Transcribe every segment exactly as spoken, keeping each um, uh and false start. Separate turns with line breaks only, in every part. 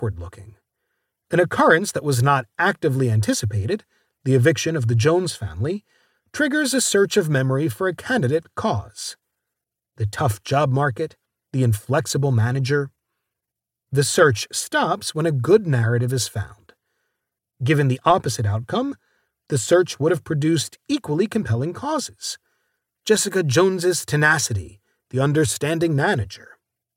backward-looking. An occurrence that was not actively anticipated, the eviction of the Jones family, triggers a search of memory for a candidate cause. The tough job market, the inflexible manager. The search stops when a good narrative is found. Given the opposite outcome, the search would have produced equally compelling causes. Jessica Jones's tenacity, the understanding manager.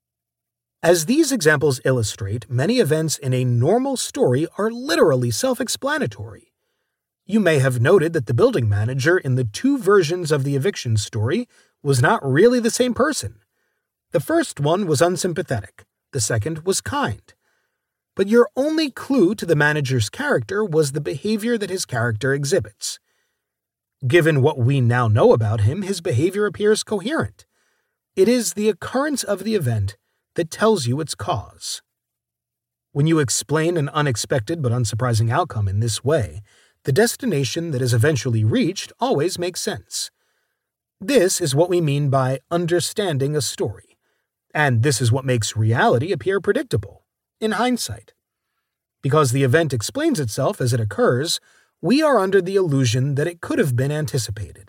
As these examples illustrate, many events in a normal story are literally self-explanatory. You may have noted that the building manager in the two versions of the eviction story was not really the same person. The first one was unsympathetic, the second was kind. But your only clue to the manager's character was the behavior that his character exhibits. Given what we now know about him, his behavior appears coherent. It is the occurrence of the event that tells you its cause. When you explain an unexpected but unsurprising outcome in this way, the destination that is eventually reached always makes sense. This is what we mean by understanding a story, and this is what makes reality appear predictable, in hindsight. Because the event explains itself as it occurs, we are under the illusion that it could have been anticipated.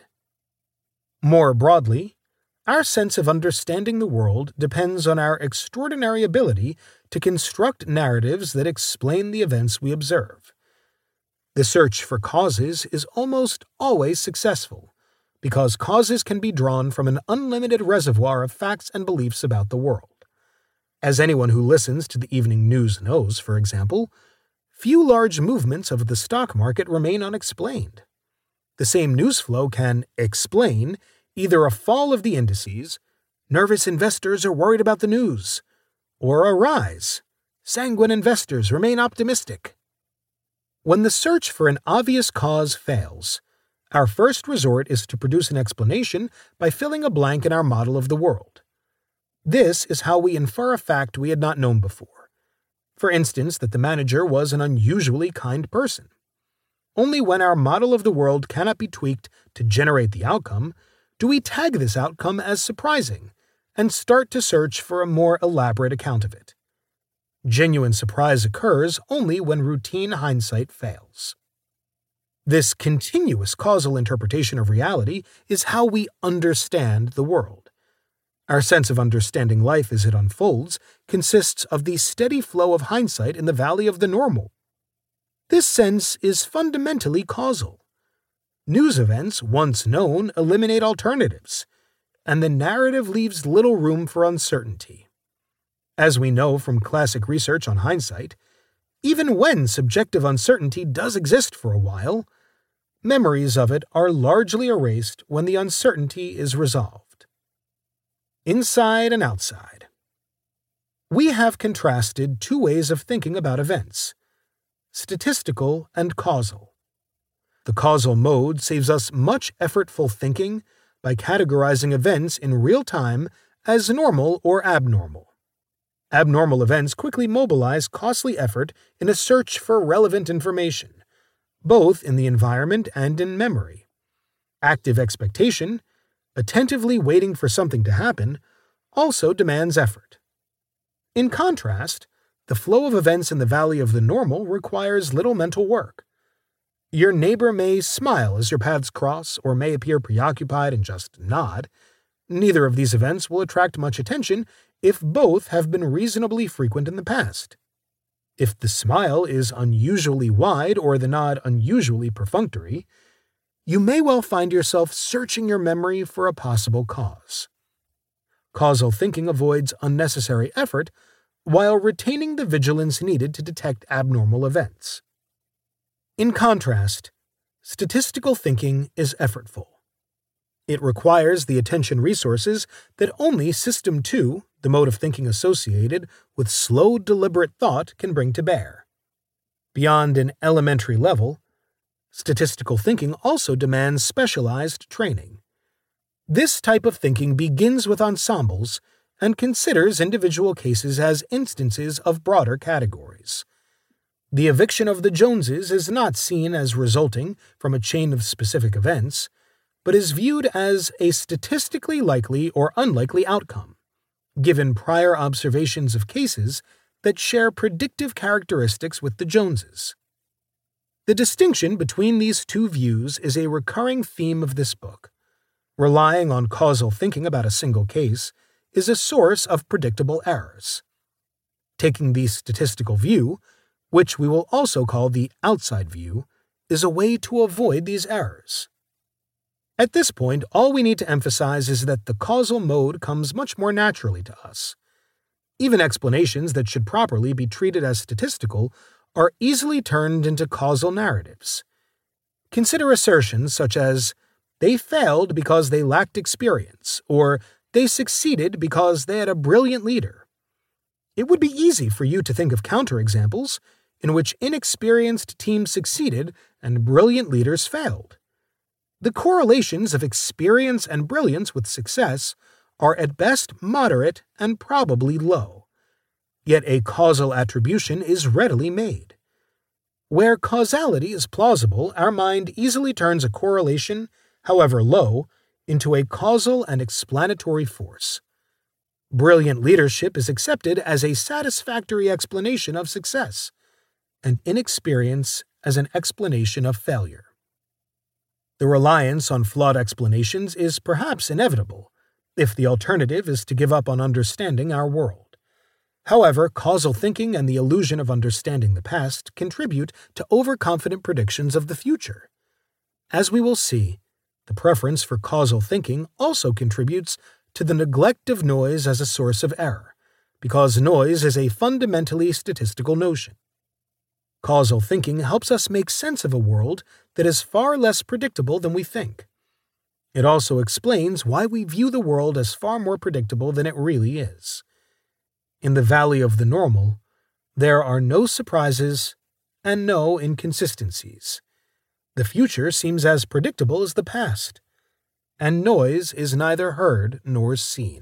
More broadly, our sense of understanding the world depends on our extraordinary ability to construct narratives that explain the events we observe. The search for causes is almost always successful, because causes can be drawn from an unlimited reservoir of facts and beliefs about the world. As anyone who listens to the evening news knows, for example, few large movements of the stock market remain unexplained. The same news flow can explain either a fall of the indices, nervous investors are worried about the news, or a rise, sanguine investors remain optimistic. When the search for an obvious cause fails, our first resort is to produce an explanation by filling a blank in our model of the world. This is how we infer a fact we had not known before. For instance, that the manager was an unusually kind person. Only when our model of the world cannot be tweaked to generate the outcome do we tag this outcome as surprising and start to search for a more elaborate account of it. Genuine surprise occurs only when routine hindsight fails. This continuous causal interpretation of reality is how we understand the world. Our sense of understanding life as it unfolds consists of the steady flow of hindsight in the valley of the normal. This sense is fundamentally causal. News events, once known, eliminate alternatives, and the narrative leaves little room for uncertainty. As we know from classic research on hindsight, even when subjective uncertainty does exist for a while, memories of it are largely erased when the uncertainty is resolved. Inside and outside. We have contrasted two ways of thinking about events: statistical and causal. The causal mode saves us much effortful thinking by categorizing events in real time as normal or abnormal. Abnormal events quickly mobilize costly effort in a search for relevant information, both in the environment and in memory. Active expectation, attentively waiting for something to happen, also demands effort. In contrast, the flow of events in the valley of the normal requires little mental work. Your neighbor may smile as your paths cross or may appear preoccupied and just nod. Neither of these events will attract much attention if both have been reasonably frequent in the past. If the smile is unusually wide or the nod unusually perfunctory, you may well find yourself searching your memory for a possible cause. Causal thinking avoids unnecessary effort while retaining the vigilance needed to detect abnormal events. In contrast, statistical thinking is effortful. It requires the attention resources that only System two, the mode of thinking associated with slow, deliberate thought, can bring to bear. Beyond an elementary level, statistical thinking also demands specialized training. This type of thinking begins with ensembles and considers individual cases as instances of broader categories. The eviction of the Joneses is not seen as resulting from a chain of specific events, but is viewed as a statistically likely or unlikely outcome, given prior observations of cases that share predictive characteristics with the Joneses. The distinction between these two views is a recurring theme of this book. Relying on causal thinking about a single case is a source of predictable errors. Taking the statistical view, which we will also call the outside view, is a way to avoid these errors. At this point, all we need to emphasize is that the causal mode comes much more naturally to us. Even explanations that should properly be treated as statistical are easily turned into causal narratives. Consider assertions such as, "They failed because they lacked experience," or "They succeeded because they had a brilliant leader." It would be easy for you to think of counterexamples in which inexperienced teams succeeded and brilliant leaders failed. The correlations of experience and brilliance with success are at best moderate and probably low. Yet a causal attribution is readily made. Where causality is plausible, our mind easily turns a correlation, however low, into a causal and explanatory force. Brilliant leadership is accepted as a satisfactory explanation of success, and inexperience as an explanation of failure. The reliance on flawed explanations is perhaps inevitable, if the alternative is to give up on understanding our world. However, causal thinking and the illusion of understanding the past contribute to overconfident predictions of the future. As we will see, the preference for causal thinking also contributes to the neglect of noise as a source of error, because noise is a fundamentally statistical notion. Causal thinking helps us make sense of a world that is far less predictable than we think. It also explains why we view the world as far more predictable than it really is. In the valley of the normal, there are no surprises and no inconsistencies. The future seems as predictable as the past, and noise is neither heard nor seen.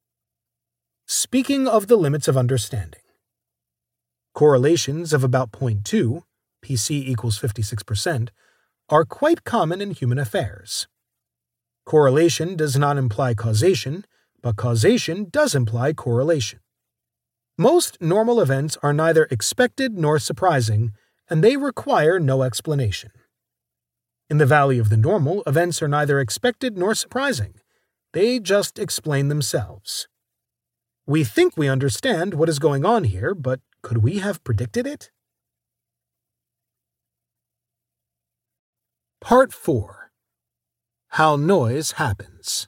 Speaking of the limits of understanding, correlations of about zero point two, P C equals fifty-six percent, are quite common in human affairs. Correlation does not imply causation, but causation does imply correlation. Most normal events are neither expected nor surprising, and they require no explanation. In the valley of the normal, events are neither expected nor surprising. They just explain themselves. We think we understand what is going on here, but could we have predicted it? Part four. How Noise Happens.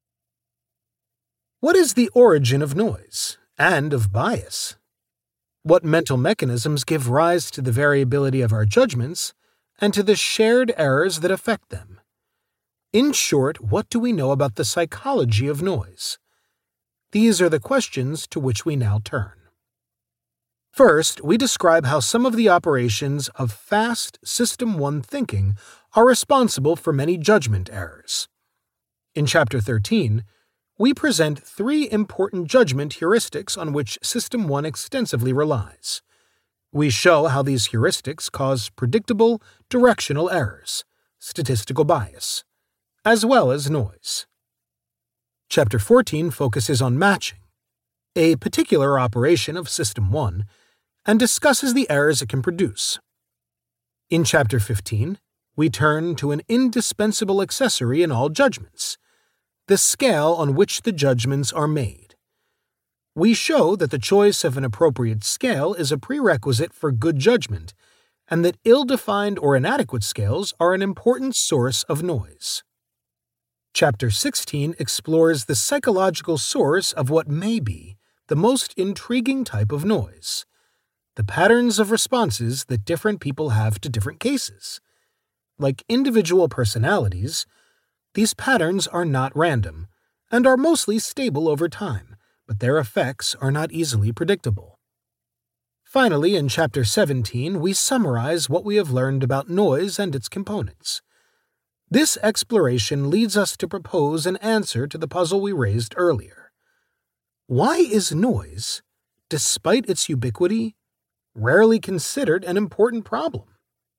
What is the origin of noise and of bias? What mental mechanisms give rise to the variability of our judgments and to the shared errors that affect them? In short, what do we know about the psychology of noise? These are the questions to which we now turn. First, we describe how some of the operations of fast System one thinking are responsible for many judgment errors. In Chapter thirteen, we present three important judgment heuristics on which System one extensively relies. We show how these heuristics cause predictable, directional errors, statistical bias, as well as noise. Chapter fourteen focuses on matching, a particular operation of System one, and discusses the errors it can produce. In Chapter fifteen, we turn to an indispensable accessory in all judgments, the scale on which the judgments are made. We show that the choice of an appropriate scale is a prerequisite for good judgment, and that ill-defined or inadequate scales are an important source of noise. Chapter sixteen explores the psychological source of what may be the most intriguing type of noise, the patterns of responses that different people have to different cases. Like individual personalities, these patterns are not random and are mostly stable over time, but their effects are not easily predictable. Finally, in Chapter seventeen, we summarize what we have learned about noise and its components. This exploration leads us to propose an answer to the puzzle we raised earlier. Why is noise, despite its ubiquity, rarely considered an important problem?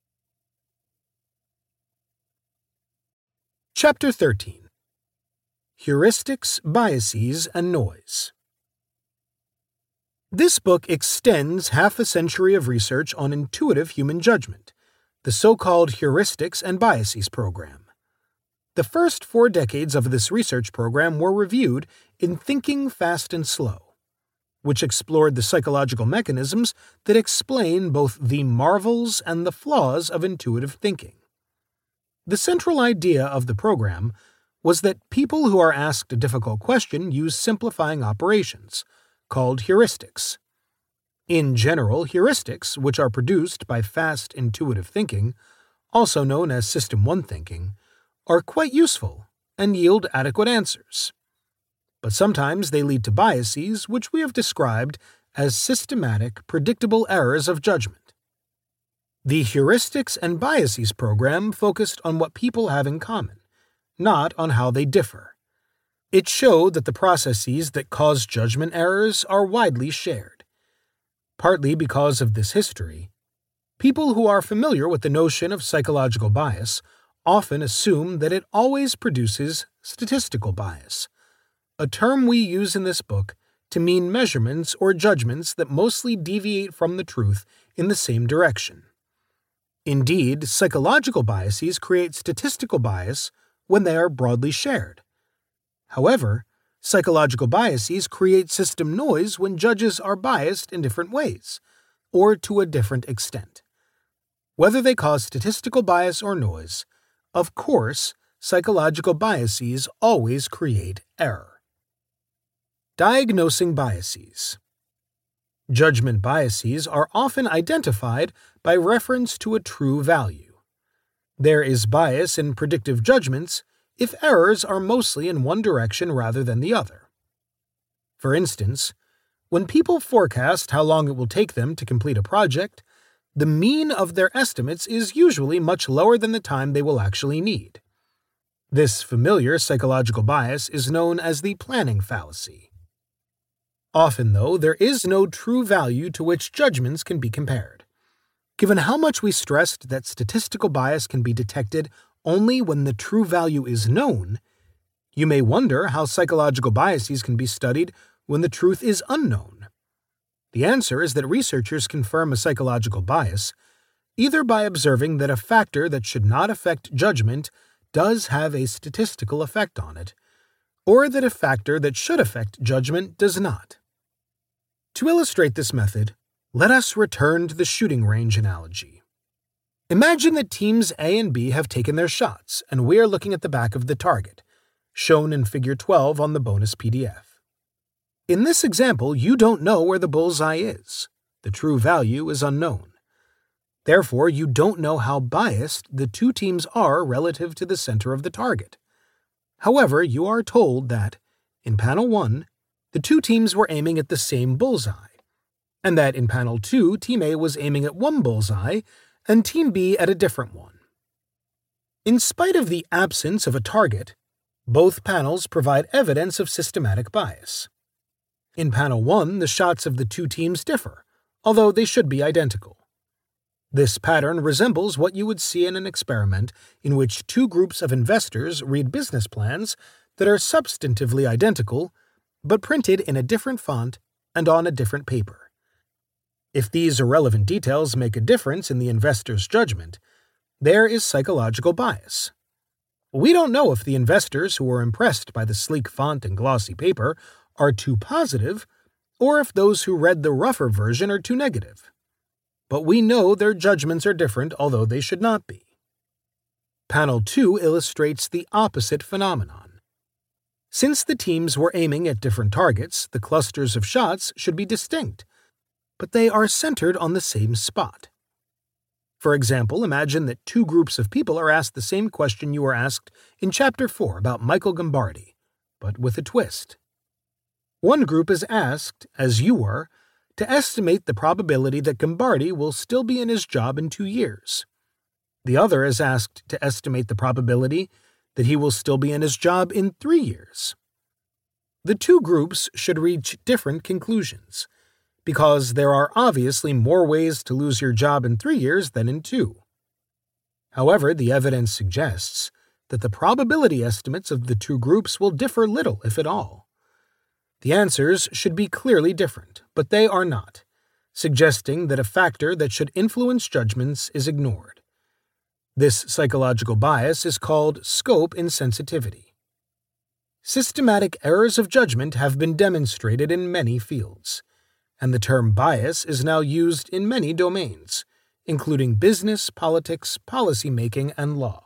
Chapter thirteen. Heuristics, Biases, and Noise. This book extends half a century of research on intuitive human judgment, the so-called Heuristics and Biases program. The first four decades of this research program were reviewed in Thinking Fast and Slow, which explored the psychological mechanisms that explain both the marvels and the flaws of intuitive thinking. The central idea of the program was that people who are asked a difficult question use simplifying operations, called heuristics. In general, heuristics, which are produced by fast intuitive thinking, also known as System one thinking, are quite useful and yield adequate answers. But sometimes they lead to biases which we have described as systematic, predictable errors of judgment. The Heuristics and Biases program focused on what people have in common, not on how they differ. It showed that the processes that cause judgment errors are widely shared. Partly because of this history, people who are familiar with the notion of psychological bias often assume that it always produces statistical bias, a term we use in this book to mean measurements or judgments that mostly deviate from the truth in the same direction. Indeed, psychological biases create statistical bias when they are broadly shared. However, psychological biases create system noise when judges are biased in different ways, or to a different extent. Whether they cause statistical bias or noise, of course, psychological biases always create error. Diagnosing biases. Judgment biases are often identified by reference to a true value. There is bias in predictive judgments if errors are mostly in one direction rather than the other. For instance, when people forecast how long it will take them to complete a project, the mean of their estimates is usually much lower than the time they will actually need. This familiar psychological bias is known as the planning fallacy. Often, though, there is no true value to which judgments can be compared. Given how much we stressed that statistical bias can be detected only when the true value is known, you may wonder how psychological biases can be studied when the truth is unknown. The answer is that researchers confirm a psychological bias either by observing that a factor that should not affect judgment does have a statistical effect on it, or that a factor that should affect judgment does not. To illustrate this method, let us return to the shooting range analogy. Imagine that teams A and B have taken their shots, and we are looking at the back of the target, shown in Figure twelve on the bonus P D F. In this example, you don't know where the bullseye is. The true value is unknown. Therefore, you don't know how biased the two teams are relative to the center of the target. However, you are told that, in Panel one, the two teams were aiming at the same bullseye, and that in Panel two, Team A was aiming at one bullseye, and Team B at a different one. In spite of the absence of a target, both panels provide evidence of systematic bias. In Panel one, the shots of the two teams differ, although they should be identical. This pattern resembles what you would see in an experiment in which two groups of investors read business plans that are substantively identical, but printed in a different font and on a different paper. If these irrelevant details make a difference in the investor's judgment, there is psychological bias. We don't know if the investors who were impressed by the sleek font and glossy paper are too positive, or if those who read the rougher version are too negative. But we know their judgments are different, although they should not be. Panel two illustrates the opposite phenomenon. Since the teams were aiming at different targets, the clusters of shots should be distinct, but they are centered on the same spot. For example, imagine that two groups of people are asked the same question you were asked in Chapter four about Michael Gombardi, but with a twist. One group is asked, as you were, to estimate the probability that Gombardi will still be in his job in two years. The other is asked to estimate the probability that he will still be in his job in three years. The two groups should reach different conclusions, because there are obviously more ways to lose your job in three years than in two. However, the evidence suggests that the probability estimates of the two groups will differ little, if at all. The answers should be clearly different, but they are not, suggesting that a factor that should influence judgments is ignored. This psychological bias is called scope insensitivity. Systematic errors of judgment have been demonstrated in many fields, and the term bias is now used in many domains, including business, politics, policymaking, and law.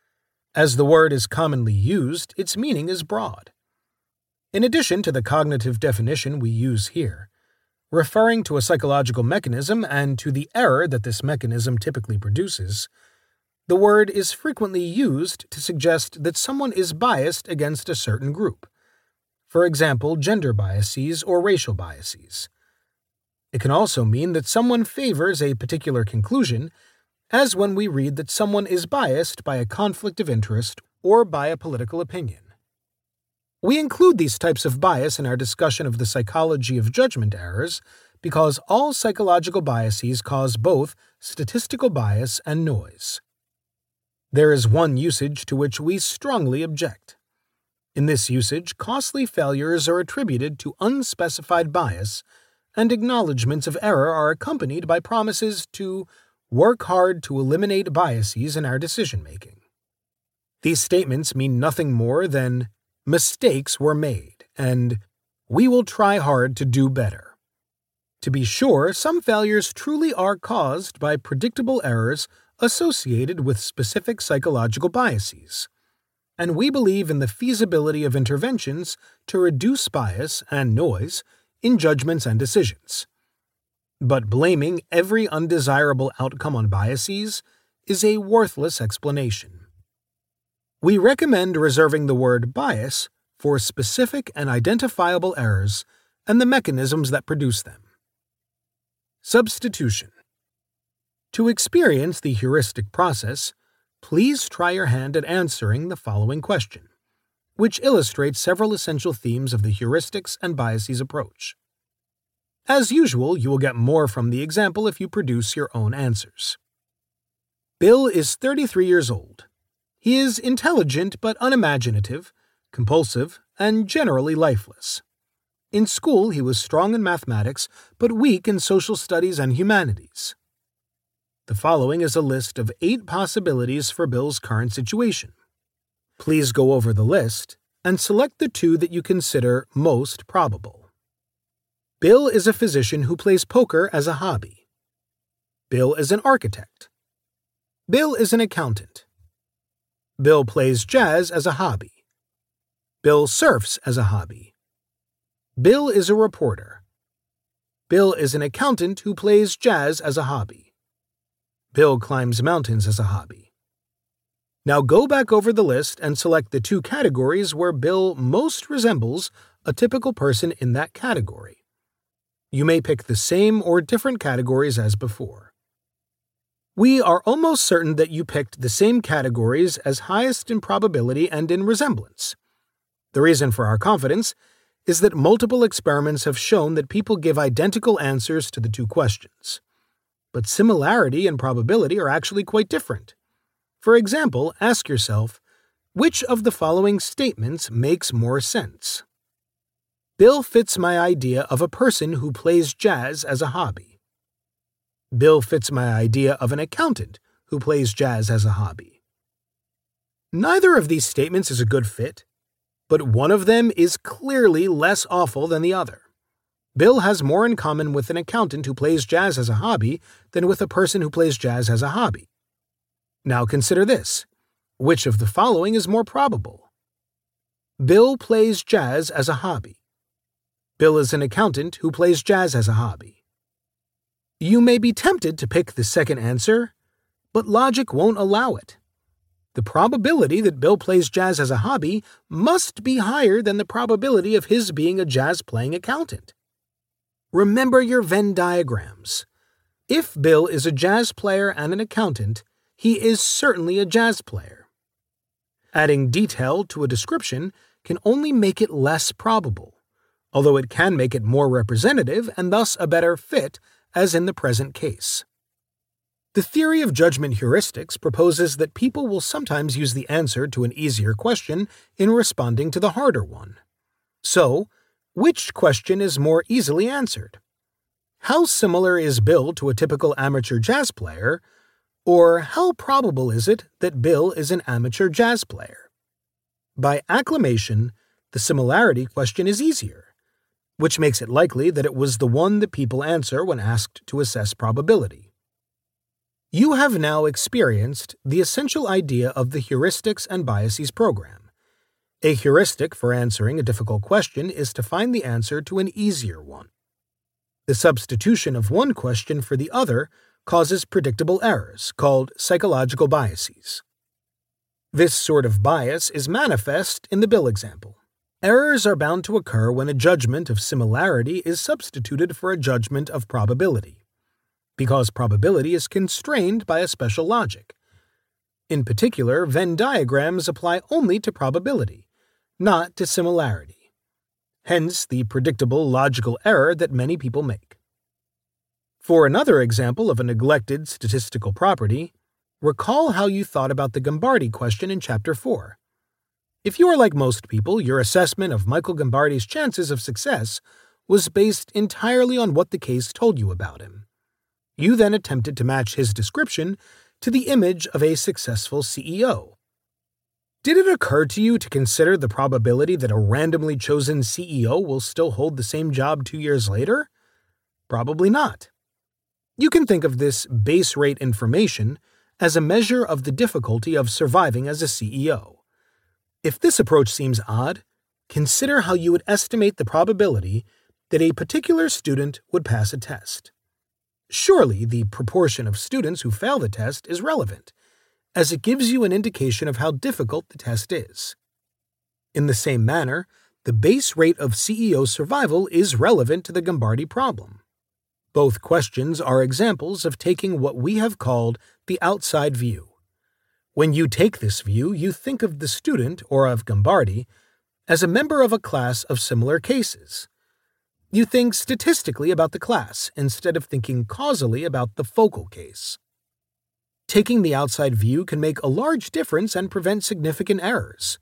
As the word is commonly used, its meaning is broad. In addition to the cognitive definition we use here, referring to a psychological mechanism and to the error that this mechanism typically produces, the word is frequently used to suggest that someone is biased against a certain group, for example, gender biases or racial biases. It can also mean that someone favors a particular conclusion, as when we read that someone is biased by a conflict of interest or by a political opinion. We include these types of bias in our discussion of the psychology of judgment errors because all psychological biases cause both statistical bias and noise. There is one usage to which we strongly object. In this usage, costly failures are attributed to unspecified bias, and acknowledgments of error are accompanied by promises to work hard to eliminate biases in our decision-making. These statements mean nothing more than mistakes were made, and we will try hard to do better. To be sure, some failures truly are caused by predictable errors associated with specific psychological biases, and we believe in the feasibility of interventions to reduce bias and noise in judgments and decisions. But blaming every undesirable outcome on biases is a worthless explanation. We recommend reserving the word bias for specific and identifiable errors and the mechanisms that produce them. Substitution. To experience the heuristic process, please try your hand at answering the following question, which illustrates several essential themes of the heuristics and biases approach. As usual, you will get more from the example if you produce your own answers. Bill is thirty-three years old. He is intelligent but unimaginative, compulsive, and generally lifeless. In school, he was strong in mathematics but weak in social studies and humanities. The following is a list of eight possibilities for Bill's current situation. Please go over the list and select the two that you consider most probable. Bill is a physician who plays poker as a hobby. Bill is an architect. Bill is an accountant. Bill plays jazz as a hobby. Bill surfs as a hobby. Bill is a reporter. Bill is an accountant who plays jazz as a hobby. Bill climbs mountains as a hobby. Now go back over the list and select the two categories where Bill most resembles a typical person in that category. You may pick the same or different categories as before. We are almost certain that you picked the same categories as highest in probability and in resemblance. The reason for our confidence is that multiple experiments have shown that people give identical answers to the two questions. But similarity and probability are actually quite different. For example, ask yourself, which of the following statements makes more sense? Bill fits my idea of a person who plays jazz as a hobby. Bill fits my idea of an accountant who plays jazz as a hobby. Neither of these statements is a good fit, but one of them is clearly less awful than the other. Bill has more in common with an accountant who plays jazz as a hobby than with a person who plays jazz as a hobby. Now consider this. Which of the following is more probable? Bill plays jazz as a hobby. Bill is an accountant who plays jazz as a hobby. You may be tempted to pick the second answer, but logic won't allow it. The probability that Bill plays jazz as a hobby must be higher than the probability of his being a jazz-playing accountant. Remember your Venn diagrams. If Bill is a jazz player and an accountant, he is certainly a jazz player. Adding detail to a description can only make it less probable, although it can make it more representative and thus a better fit, as in the present case. The theory of judgment heuristics proposes that people will sometimes use the answer to an easier question in responding to the harder one. So, Which question is more easily answered? How similar is Bill to a typical amateur jazz player? Or how probable is it that Bill is an amateur jazz player? By acclamation, the similarity question is easier, which makes it likely that it was the one that people answer when asked to assess probability. You have now experienced the essential idea of the heuristics and biases program. A heuristic for answering a difficult question is to find the answer to an easier one. The substitution of one question for the other causes predictable errors, called psychological biases. This sort of bias is manifest in the Bill example. Errors are bound to occur when a judgment of similarity is substituted for a judgment of probability, because probability is constrained by a special logic. In particular, Venn diagrams apply only to probability, not to similarity. Hence the predictable logical error that many people make. For another example of a neglected statistical property, recall how you thought about the Gambardi question in Chapter four. If you are like most people, your assessment of Michael Gambardi's chances of success was based entirely on what the case told you about him. You then attempted to match his description to the image of a successful C E O. Did it occur to you to consider the probability that a randomly chosen C E O will still hold the same job two years later? Probably not. You can think of this base rate information as a measure of the difficulty of surviving as a C E O. If this approach seems odd, consider how you would estimate the probability that a particular student would pass a test. Surely the proportion of students who fail the test is relevant, as it gives you an indication of how difficult the test is. In the same manner, the base rate of C E O survival is relevant to the Gambardi problem. Both questions are examples of taking what we have called the outside view. When you take this view, you think of the student, or of Gambardi, as a member of a class of similar cases. You think statistically about the class instead of thinking causally about the focal case. Taking the outside view can make a large difference and prevent significant errors.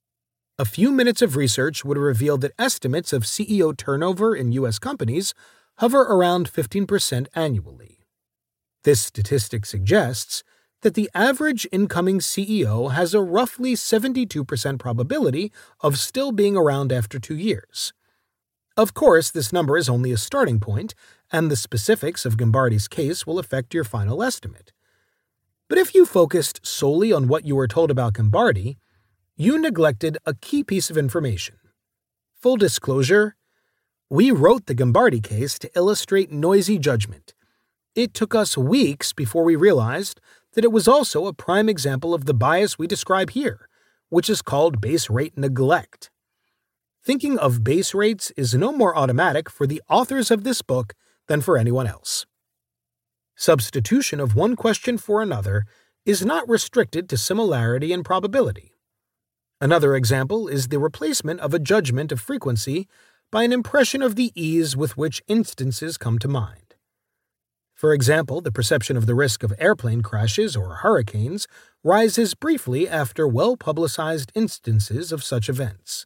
A few minutes of research would reveal that estimates of C E O turnover in U S companies hover around fifteen percent annually. This statistic suggests that the average incoming C E O has a roughly seventy-two percent probability of still being around after two years. Of course, this number is only a starting point, and the specifics of Gambardi's case will affect your final estimate. But if you focused solely on what you were told about Gambardi, you neglected a key piece of information. Full disclosure, we wrote the Gambardi case to illustrate noisy judgment. It took us weeks before we realized that it was also a prime example of the bias we describe here, which is called base rate neglect. Thinking of base rates is no more automatic for the authors of this book than for anyone else. Substitution of one question for another is not restricted to similarity and probability. Another example is the replacement of a judgment of frequency by an impression of the ease with which instances come to mind. For example, the perception of the risk of airplane crashes or hurricanes rises briefly after well-publicized instances of such events.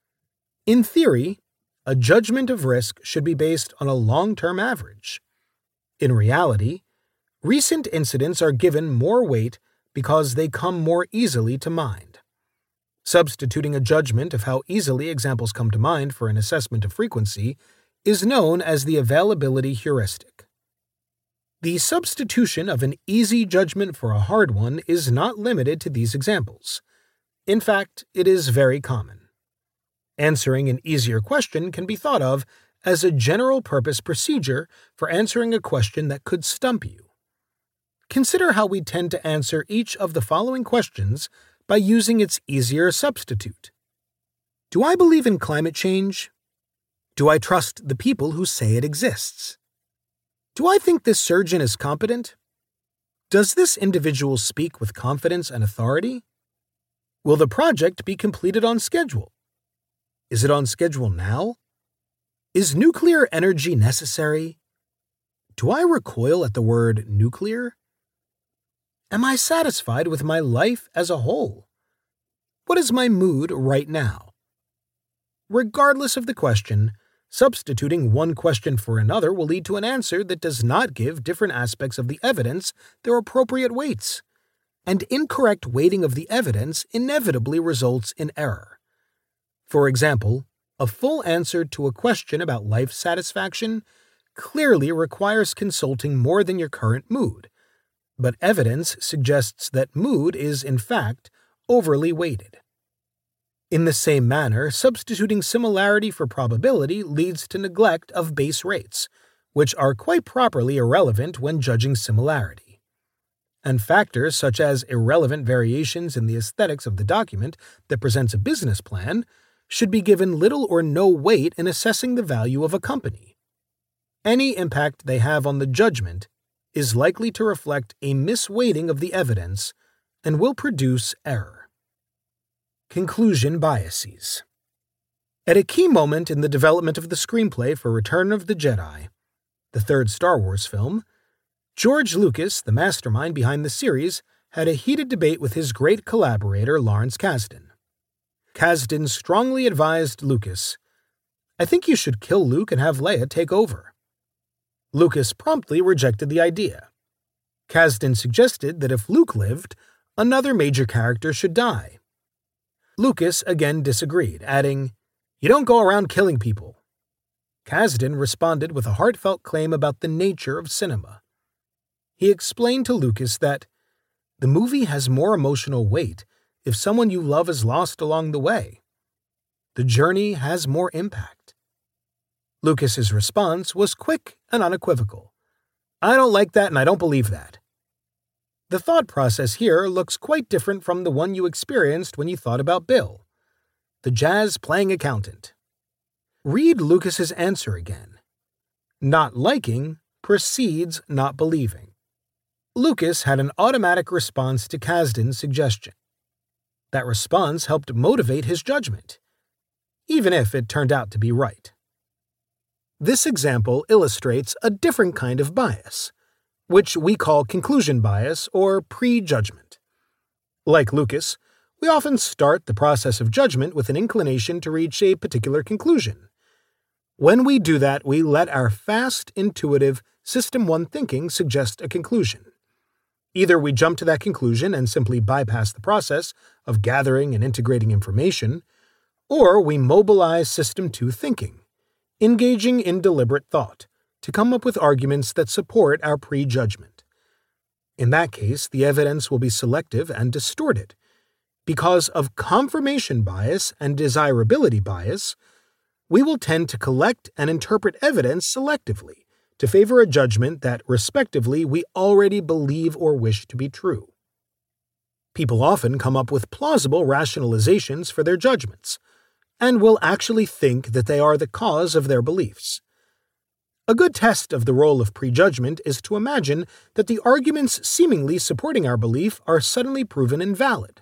In theory, a judgment of risk should be based on a long-term average. In reality, recent incidents are given more weight because they come more easily to mind. Substituting a judgment of how easily examples come to mind for an assessment of frequency is known as the availability heuristic. The substitution of an easy judgment for a hard one is not limited to these examples. In fact, it is very common. Answering an easier question can be thought of as a general-purpose procedure for answering a question that could stump you. Consider how we tend to answer each of the following questions by using its easier substitute. Do I believe in climate change? Do I trust the people who say it exists? Do I think this surgeon is competent? Does this individual speak with confidence and authority? Will the project be completed on schedule? Is it on schedule now? Is nuclear energy necessary? Do I recoil at the word nuclear? Am I satisfied with my life as a whole? What is my mood right now? Regardless of the question, substituting one question for another will lead to an answer that does not give different aspects of the evidence their appropriate weights, and incorrect weighting of the evidence inevitably results in error. For example, a full answer to a question about life satisfaction clearly requires consulting more than your current mood, but evidence suggests that mood is, in fact, overly weighted. In the same manner, substituting similarity for probability leads to neglect of base rates, which are quite properly irrelevant when judging similarity. And factors such as irrelevant variations in the aesthetics of the document that presents a business plan should be given little or no weight in assessing the value of a company. Any impact they have on the judgment is likely to reflect a misweighting of the evidence and will produce error. Conclusion biases. At a key moment in the development of the screenplay for Return of the Jedi, the third Star Wars film, George Lucas, the mastermind behind the series, had a heated debate with his great collaborator Lawrence Kasdan. Kasdan strongly advised Lucas, "I think you should kill Luke and have Leia take over." Lucas promptly rejected the idea. Kasdan suggested that if Luke lived, another major character should die. Lucas again disagreed, adding, "You don't go around killing people." Kasdan responded with a heartfelt claim about the nature of cinema. He explained to Lucas that the movie has more emotional weight if someone you love is lost along the way. The journey has more impact. Lucas's response was quick and unequivocal. "I don't like that and I don't believe that." The thought process here looks quite different from the one you experienced when you thought about Bill, the jazz-playing accountant. Read Lucas's answer again. Not liking precedes not believing. Lucas had an automatic response to Kasdan's suggestion. That response helped motivate his judgment, even if it turned out to be right. This example illustrates a different kind of bias, which we call conclusion bias or prejudgment. Like Lucas, we often start the process of judgment with an inclination to reach a particular conclusion. When we do that, we let our fast, intuitive, System one thinking suggest a conclusion. Either we jump to that conclusion and simply bypass the process of gathering and integrating information, or we mobilize System two thinking, engaging in deliberate thought, to come up with arguments that support our prejudgment. In that case, the evidence will be selective and distorted. Because of confirmation bias and desirability bias, we will tend to collect and interpret evidence selectively to favor a judgment that, respectively, we already believe or wish to be true. People often come up with plausible rationalizations for their judgments, and will actually think that they are the cause of their beliefs. A good test of the role of prejudgment is to imagine that the arguments seemingly supporting our belief are suddenly proven invalid.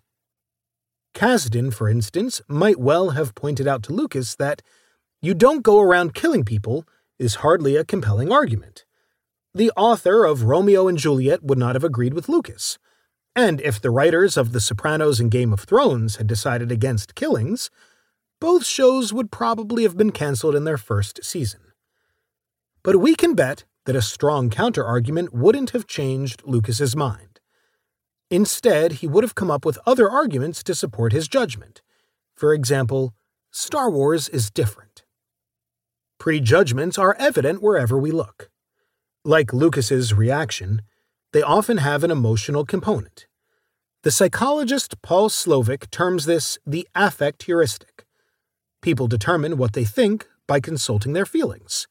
Kasdan, for instance, might well have pointed out to Lucas that "you don't go around killing people" is hardly a compelling argument. The author of Romeo and Juliet would not have agreed with Lucas, and if the writers of The Sopranos and Game of Thrones had decided against killings, both shows would probably have been canceled in their first season. But we can bet that a strong counter-argument wouldn't have changed Lucas's mind. Instead, he would have come up with other arguments to support his judgment. For example, Star Wars is different. Prejudgments are evident wherever we look. Like Lucas's reaction, they often have an emotional component. The psychologist Paul Slovic terms this the affect heuristic. People determine what they think by consulting their feelings.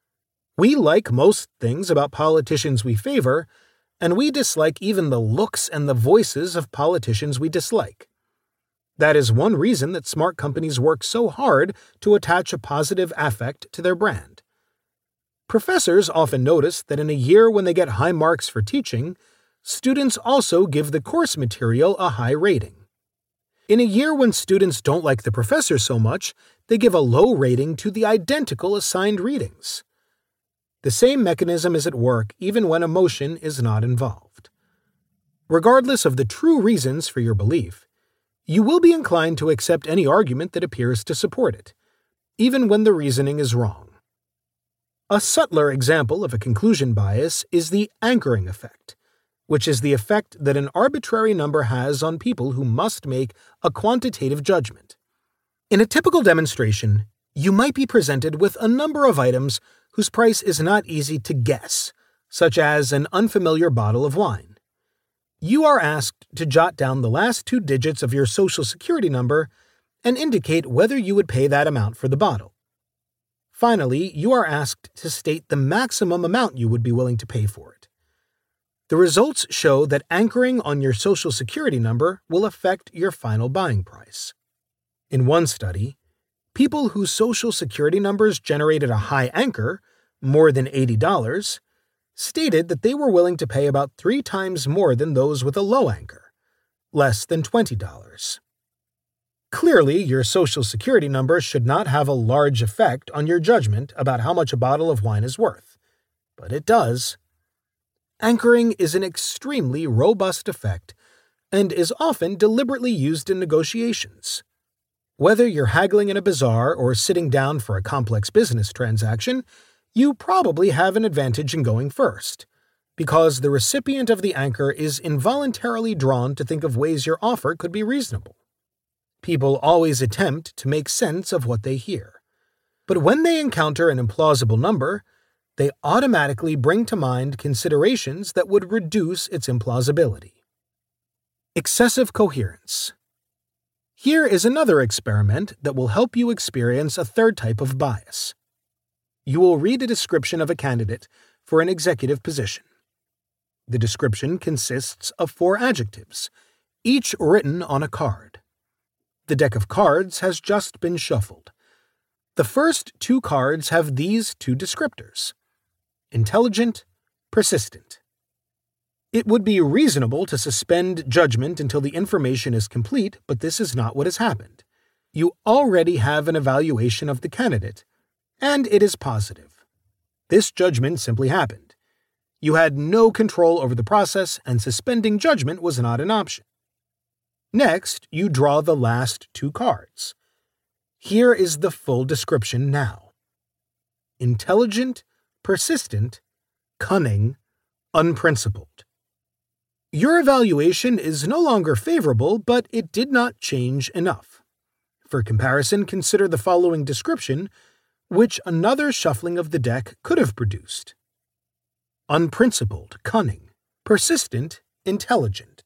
We like most things about politicians we favor, and we dislike even the looks and the voices of politicians we dislike. That is one reason that smart companies work so hard to attach a positive affect to their brand. Professors often notice that in a year when they get high marks for teaching, students also give the course material a high rating. In a year when students don't like the professor so much, they give a low rating to the identical assigned readings. The same mechanism is at work even when emotion is not involved. Regardless of the true reasons for your belief, you will be inclined to accept any argument that appears to support it, even when the reasoning is wrong. A subtler example of a conclusion bias is the anchoring effect, which is the effect that an arbitrary number has on people who must make a quantitative judgment. In a typical demonstration, you might be presented with a number of items whose price is not easy to guess, such as an unfamiliar bottle of wine. You are asked to jot down the last two digits of your Social Security number and indicate whether you would pay that amount for the bottle. Finally, you are asked to state the maximum amount you would be willing to pay for it. The results show that anchoring on your Social Security number will affect your final buying price. In one study, people whose Social Security numbers generated a high anchor, more than eighty dollars, stated that they were willing to pay about three times more than those with a low anchor, less than twenty dollars. Clearly, your Social Security number should not have a large effect on your judgment about how much a bottle of wine is worth, but it does. Anchoring is an extremely robust effect and is often deliberately used in negotiations. Whether you're haggling in a bazaar or sitting down for a complex business transaction, you probably have an advantage in going first, because the recipient of the anchor is involuntarily drawn to think of ways your offer could be reasonable. People always attempt to make sense of what they hear, but when they encounter an implausible number, they automatically bring to mind considerations that would reduce its implausibility. Excessive coherence. Here is another experiment that will help you experience a third type of bias. You will read a description of a candidate for an executive position. The description consists of four adjectives, each written on a card. The deck of cards has just been shuffled. The first two cards have these two descriptors: intelligent, persistent. It would be reasonable to suspend judgment until the information is complete, but this is not what has happened. You already have an evaluation of the candidate, and it is positive. This judgment simply happened. You had no control over the process, and suspending judgment was not an option. Next, you draw the last two cards. Here is the full description now. Intelligent, persistent, cunning, unprincipled. Your evaluation is no longer favorable, but it did not change enough. For comparison, consider the following description, which another shuffling of the deck could have produced. Unprincipled, cunning, persistent, intelligent.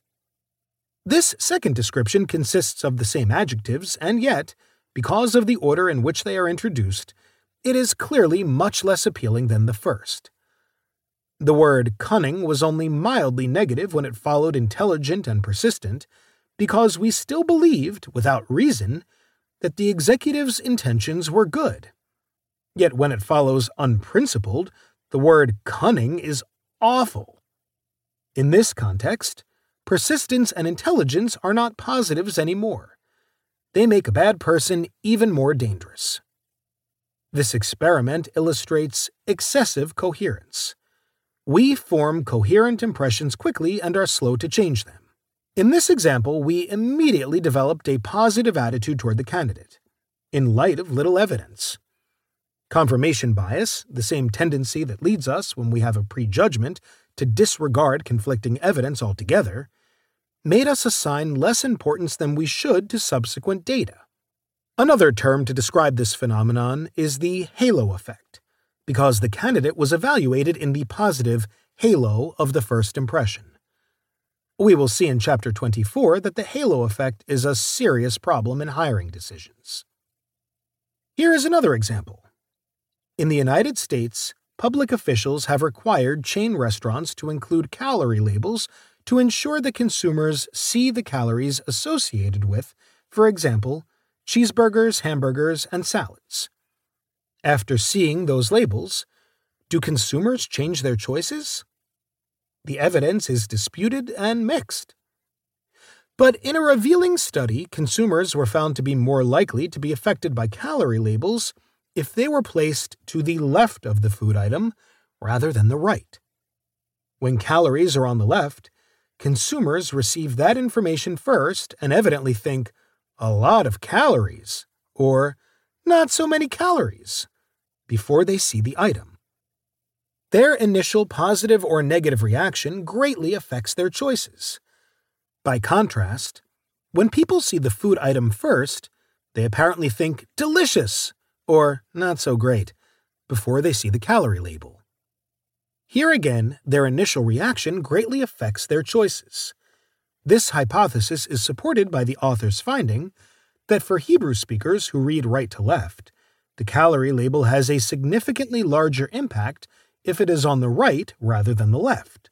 This second description consists of the same adjectives, and yet, because of the order in which they are introduced, it is clearly much less appealing than the first. The word cunning was only mildly negative when it followed intelligent and persistent, because we still believed, without reason, that the executive's intentions were good. Yet when it follows unprincipled, the word cunning is awful. In this context, persistence and intelligence are not positives anymore. They make a bad person even more dangerous. This experiment illustrates excessive coherence. We form coherent impressions quickly and are slow to change them. In this example, we immediately developed a positive attitude toward the candidate, in light of little evidence. Confirmation bias, the same tendency that leads us, when we have a prejudgment, to disregard conflicting evidence altogether, made us assign less importance than we should to subsequent data. Another term to describe this phenomenon is the halo effect, because the candidate was evaluated in the positive halo of the first impression. We will see in Chapter twenty-four that the halo effect is a serious problem in hiring decisions. Here is another example. In the United States, public officials have required chain restaurants to include calorie labels to ensure that consumers see the calories associated with, for example, cheeseburgers, hamburgers, and salads. After seeing those labels, do consumers change their choices? The evidence is disputed and mixed. But in a revealing study, consumers were found to be more likely to be affected by calorie labels if they were placed to the left of the food item rather than the right. When calories are on the left, consumers receive that information first and evidently think, "a lot of calories," or not so many calories, before they see the item. Their initial positive or negative reaction greatly affects their choices. By contrast, when people see the food item first, they apparently think delicious or not so great before they see the calorie label. Here again, their initial reaction greatly affects their choices. This hypothesis is supported by the author's finding that for Hebrew speakers who read right to left, the calorie label has a significantly larger impact if it is on the right rather than the left.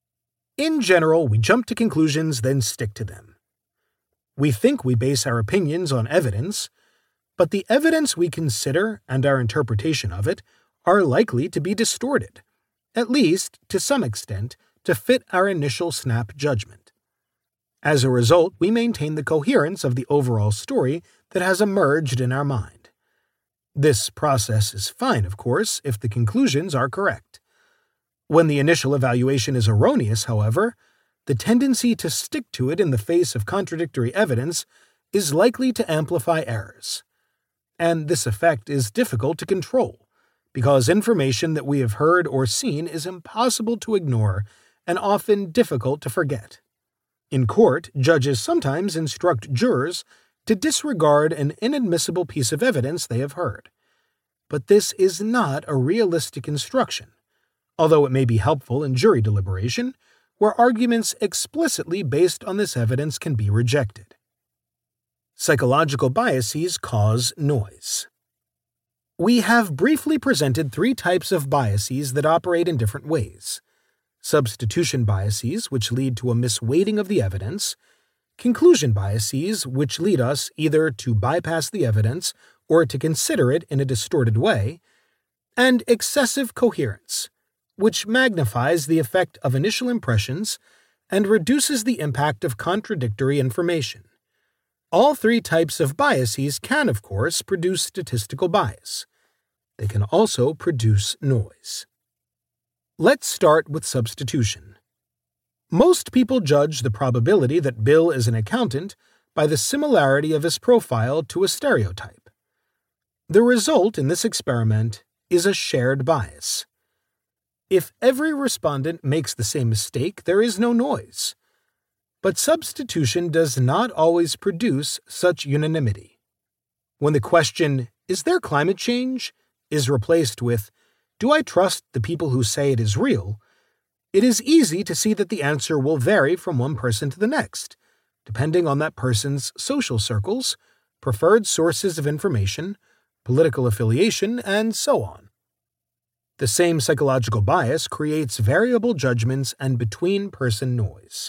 In general, we jump to conclusions, then stick to them. We think we base our opinions on evidence, but the evidence we consider and our interpretation of it are likely to be distorted, at least to some extent, to fit our initial snap judgment. As a result, we maintain the coherence of the overall story that has emerged in our mind. This process is fine, of course, if the conclusions are correct. When the initial evaluation is erroneous, however, the tendency to stick to it in the face of contradictory evidence is likely to amplify errors. And this effect is difficult to control, because information that we have heard or seen is impossible to ignore and often difficult to forget. In court, judges sometimes instruct jurors to disregard an inadmissible piece of evidence they have heard. But this is not a realistic instruction, although it may be helpful in jury deliberation, where arguments explicitly based on this evidence can be rejected. Psychological biases cause noise. We have briefly presented three types of biases that operate in different ways: substitution biases, which lead to a misweighting of the evidence; conclusion biases, which lead us either to bypass the evidence or to consider it in a distorted way; and excessive coherence, which magnifies the effect of initial impressions and reduces the impact of contradictory information. All three types of biases can, of course, produce statistical bias. They can also produce noise. Let's start with substitution. Most people judge the probability that Bill is an accountant by the similarity of his profile to a stereotype. The result in this experiment is a shared bias. If every respondent makes the same mistake, there is no noise. But substitution does not always produce such unanimity. When the question, "Is there climate change?" is replaced with, "Do I trust the people who say it is real?" it is easy to see that the answer will vary from one person to the next, depending on that person's social circles, preferred sources of information, political affiliation, and so on. The same psychological bias creates variable judgments and between-person noise.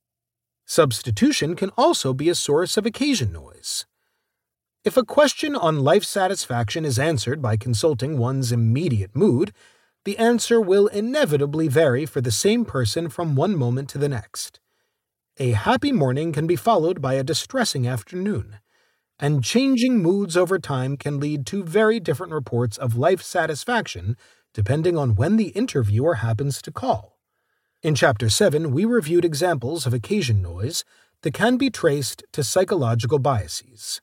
Substitution can also be a source of occasion noise. If a question on life satisfaction is answered by consulting one's immediate mood, the answer will inevitably vary for the same person from one moment to the next. A happy morning can be followed by a distressing afternoon, and changing moods over time can lead to very different reports of life satisfaction depending on when the interviewer happens to call. In Chapter seven, we reviewed examples of occasion noise that can be traced to psychological biases.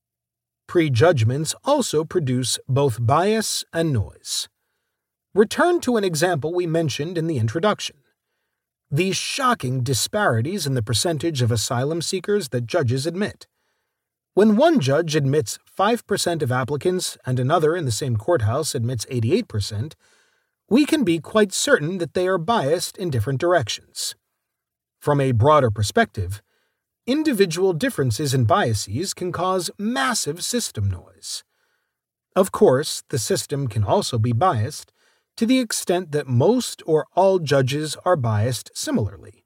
Prejudgments also produce both bias and noise. Return to an example we mentioned in the introduction: the shocking disparities in the percentage of asylum seekers that judges admit. When one judge admits five percent of applicants and another in the same courthouse admits eighty-eight percent, we can be quite certain that they are biased in different directions. From a broader perspective, individual differences in biases can cause massive system noise. Of course, the system can also be biased to the extent that most or all judges are biased similarly.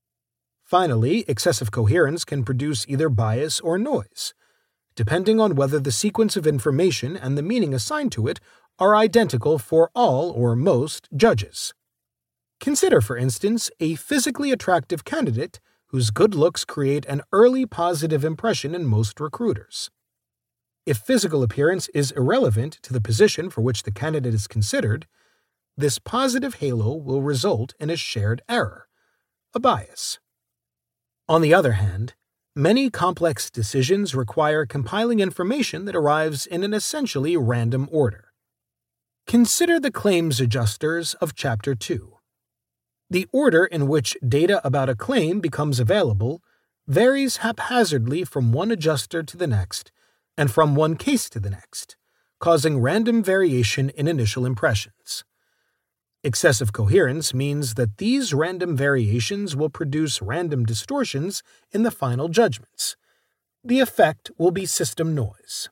Finally, excessive coherence can produce either bias or noise, depending on whether the sequence of information and the meaning assigned to it are identical for all or most judges. Consider, for instance, a physically attractive candidate whose good looks create an early positive impression in most recruiters. If physical appearance is irrelevant to the position for which the candidate is considered, this positive halo will result in a shared error, a bias. On the other hand, Many complex decisions require compiling information that arrives in an essentially random order. Consider the claims adjusters of Chapter two. The order in which data about a claim becomes available varies haphazardly from one adjuster to the next and from one case to the next, causing random variation in initial impressions. Excessive coherence means that these random variations will produce random distortions in the final judgments. The effect will be system noise.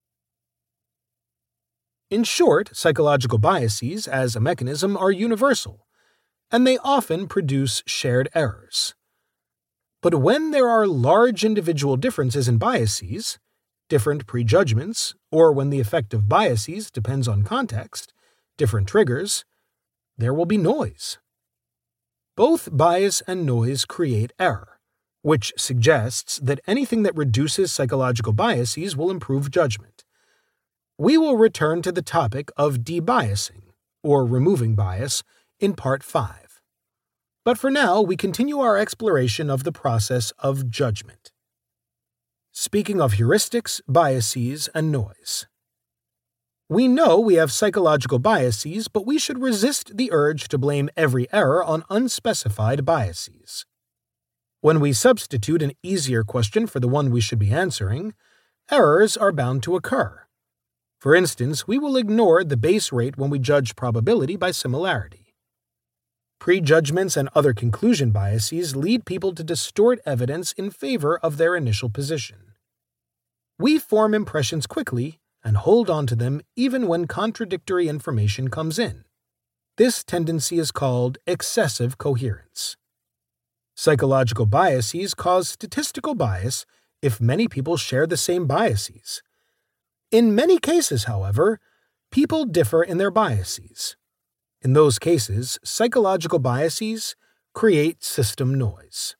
In short, psychological biases as a mechanism are universal, and they often produce shared errors. But when there are large individual differences in biases, different prejudgments, or when the effect of biases depends on context, different triggers, there will be noise. Both bias and noise create error, which suggests that anything that reduces psychological biases will improve judgment. We will return to the topic of debiasing, or removing bias, in Part five. But for now, we continue our exploration of the process of judgment. Speaking of heuristics, biases, and noise. We know we have psychological biases, but we should resist the urge to blame every error on unspecified biases. When we substitute an easier question for the one we should be answering, errors are bound to occur. For instance, we will ignore the base rate when we judge probability by similarity. Prejudgments and other conclusion biases lead people to distort evidence in favor of their initial position. We form impressions quickly and hold on to them even when contradictory information comes in. This tendency is called excessive coherence. Psychological biases cause statistical bias if many people share the same biases. In many cases, however, people differ in their biases. In those cases, psychological biases create system noise.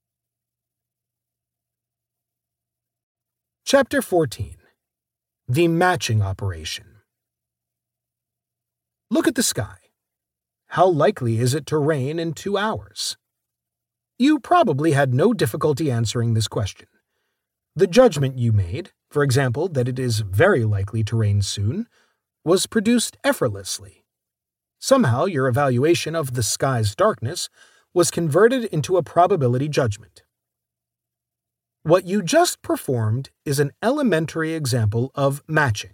Chapter fourteen. The Matching Operation. Look at the sky. How likely is it to rain in two hours? You probably had no difficulty answering this question. The judgment you made, for example, that it is very likely to rain soon, was produced effortlessly. Somehow your evaluation of the sky's darkness was converted into a probability judgment. What you just performed is an elementary example of matching.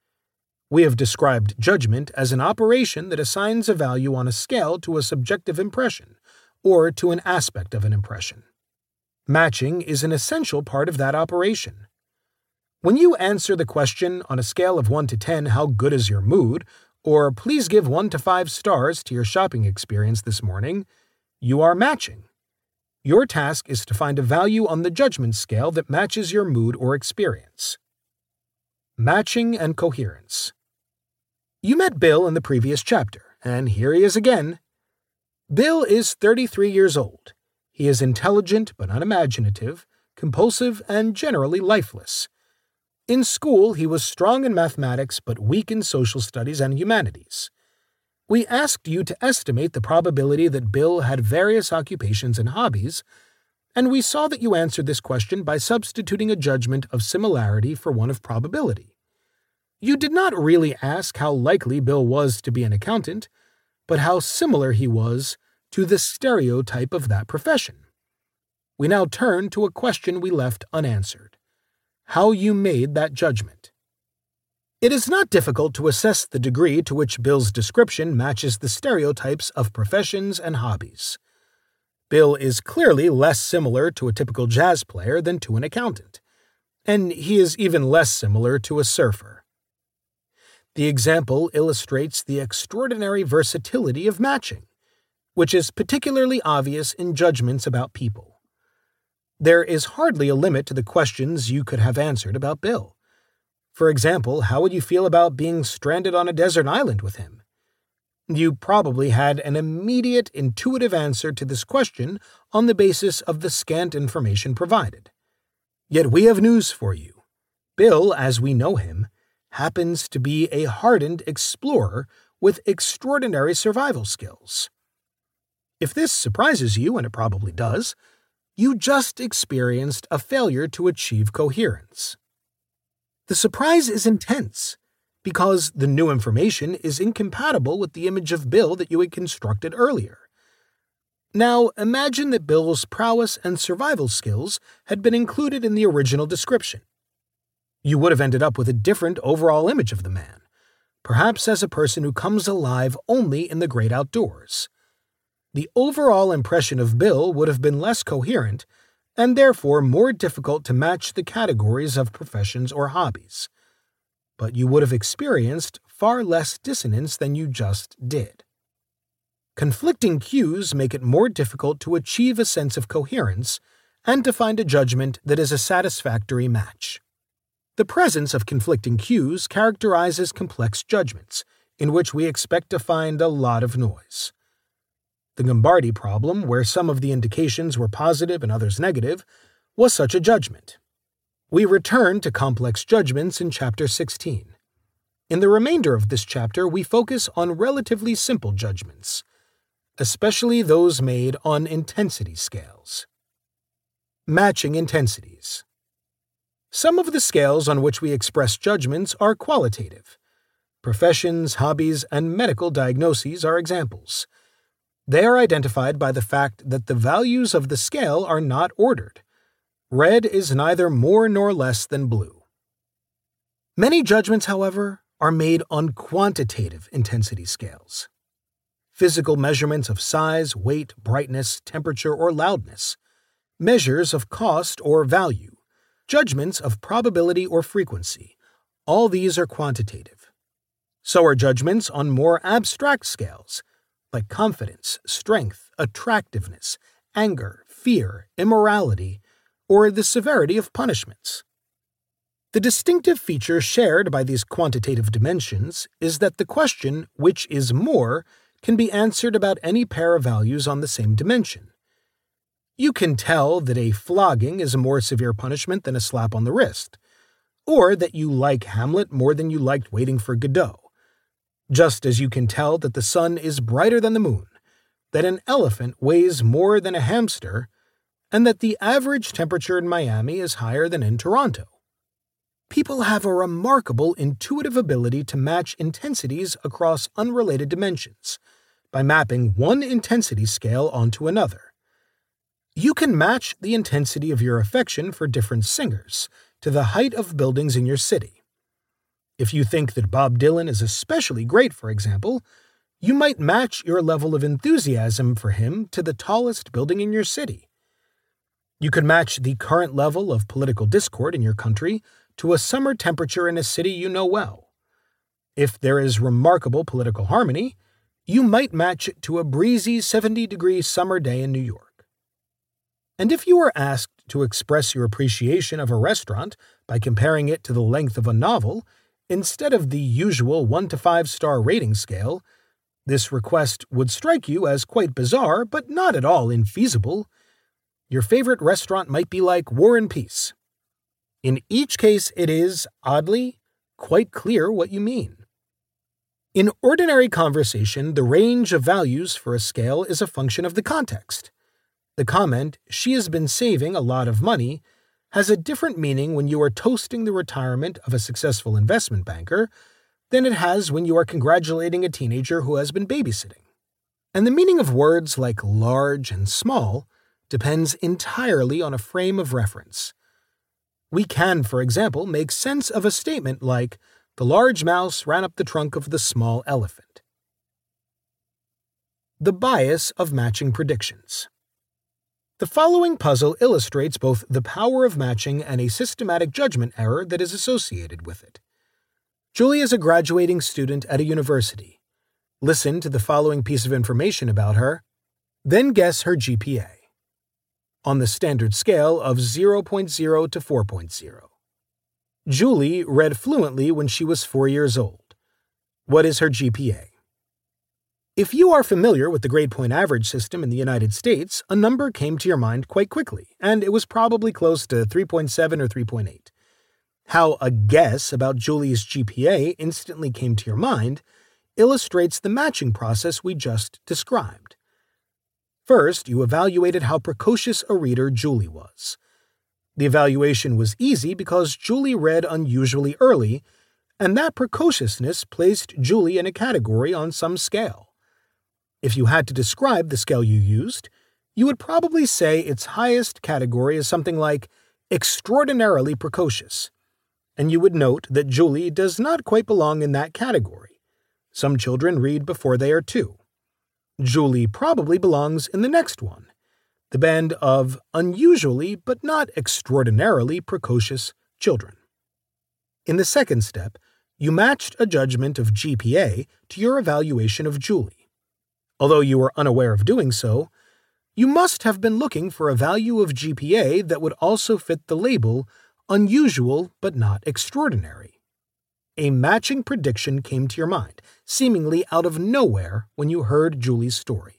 We have described judgment as an operation that assigns a value on a scale to a subjective impression or to an aspect of an impression. Matching is an essential part of that operation. When you answer the question on a scale of one to ten, how good is your mood, or please give one to five stars to your shopping experience this morning, you are matching. Your task is to find a value on the judgment scale that matches your mood or experience. Matching and coherence. You met Bill in the previous chapter, and here he is again. Bill is thirty-three years old. He is intelligent but unimaginative, compulsive, and generally lifeless. In school, he was strong in mathematics but weak in social studies and humanities. We asked you to estimate the probability that Bill had various occupations and hobbies, and we saw that you answered this question by substituting a judgment of similarity for one of probability. You did not really ask how likely Bill was to be an accountant, but how similar he was to the stereotype of that profession. We now turn to a question we left unanswered: how you made that judgment. It is not difficult to assess the degree to which Bill's description matches the stereotypes of professions and hobbies. Bill is clearly less similar to a typical jazz player than to an accountant, and he is even less similar to a surfer. The example illustrates the extraordinary versatility of matching, which is particularly obvious in judgments about people. There is hardly a limit to the questions you could have answered about Bill. For example, how would you feel about being stranded on a desert island with him? You probably had an immediate, intuitive answer to this question on the basis of the scant information provided. Yet we have news for you. Bill, as we know him, happens to be a hardened explorer with extraordinary survival skills. If this surprises you, and it probably does, You just experienced a failure to achieve coherence. The surprise is intense, because the new information is incompatible with the image of Bill that you had constructed earlier. Now, imagine that Bill's prowess and survival skills had been included in the original description. You would have ended up with a different overall image of the man, perhaps as a person who comes alive only in the great outdoors. The overall impression of Bill would have been less coherent, and therefore more difficult to match the categories of professions or hobbies. But you would have experienced far less dissonance than you just did. Conflicting cues make it more difficult to achieve a sense of coherence and to find a judgment that is a satisfactory match. The presence of conflicting cues characterizes complex judgments, in which we expect to find a lot of noise. The Gombardi problem, where some of the indications were positive and others negative, was such a judgment. We return to complex judgments in Chapter sixteen. In the remainder of this chapter, we focus on relatively simple judgments, especially those made on intensity scales. Matching intensities. Some of the scales on which we express judgments are qualitative. Professions, hobbies, and medical diagnoses are examples. They are identified by the fact that the values of the scale are not ordered. Red is neither more nor less than blue. Many judgments, however, are made on quantitative intensity scales. Physical measurements of size, weight, brightness, temperature, or loudness, measures of cost or value, judgments of probability or frequency, all these are quantitative. So are judgments on more abstract scales, like confidence, strength, attractiveness, anger, fear, immorality, or the severity of punishments. The distinctive feature shared by these quantitative dimensions is that the question, which is more, can be answered about any pair of values on the same dimension. You can tell that a flogging is a more severe punishment than a slap on the wrist, or that you like Hamlet more than you liked Waiting for Godot, just as you can tell that the sun is brighter than the moon, that an elephant weighs more than a hamster, and that the average temperature in Miami is higher than in Toronto. People have a remarkable intuitive ability to match intensities across unrelated dimensions by mapping one intensity scale onto another. You can match the intensity of your affection for different singers to the height of buildings in your city. If you think that Bob Dylan is especially great, for example, you might match your level of enthusiasm for him to the tallest building in your city. You could match the current level of political discord in your country to a summer temperature in a city you know well. If there is remarkable political harmony, you might match it to a breezy seventy-degree summer day in New York. And if you are asked to express your appreciation of a restaurant by comparing it to the length of a novel, instead of the usual one to five star rating scale, this request would strike you as quite bizarre, but not at all infeasible. Your favorite restaurant might be like War and Peace. In each case, it is, oddly, quite clear what you mean. In ordinary conversation, the range of values for a scale is a function of the context. The comment, "She has been saving a lot of money," has a different meaning when you are toasting the retirement of a successful investment banker than it has when you are congratulating a teenager who has been babysitting. And the meaning of words like large and small depends entirely on a frame of reference. We can, for example, make sense of a statement like, "The large mouse ran up the trunk of the small elephant." The bias of matching predictions. The following puzzle illustrates both the power of matching and a systematic judgment error that is associated with it. Julie is a graduating student at a university. Listen to the following piece of information about her, then guess her G P A. On the standard scale of zero point zero to four point zero. Julie read fluently when she was four years old. What is her G P A? If you are familiar with the grade point average system in the United States, a number came to your mind quite quickly, and it was probably close to three point seven or three point eight. How a guess about Julie's G P A instantly came to your mind illustrates the matching process we just described. First, you evaluated how precocious a reader Julie was. The evaluation was easy because Julie read unusually early, and that precociousness placed Julie in a category on some scale. If you had to describe the scale you used, you would probably say its highest category is something like extraordinarily precocious, and you would note that Julie does not quite belong in that category. Some children read before they are two. Julie probably belongs in the next one, the band of unusually but not extraordinarily precocious children. In the second step, you matched a judgment of G P A to your evaluation of Julie. Although you were unaware of doing so, you must have been looking for a value of G P A that would also fit the label unusual but not extraordinary. A matching prediction came to your mind, seemingly out of nowhere when you heard Julie's story.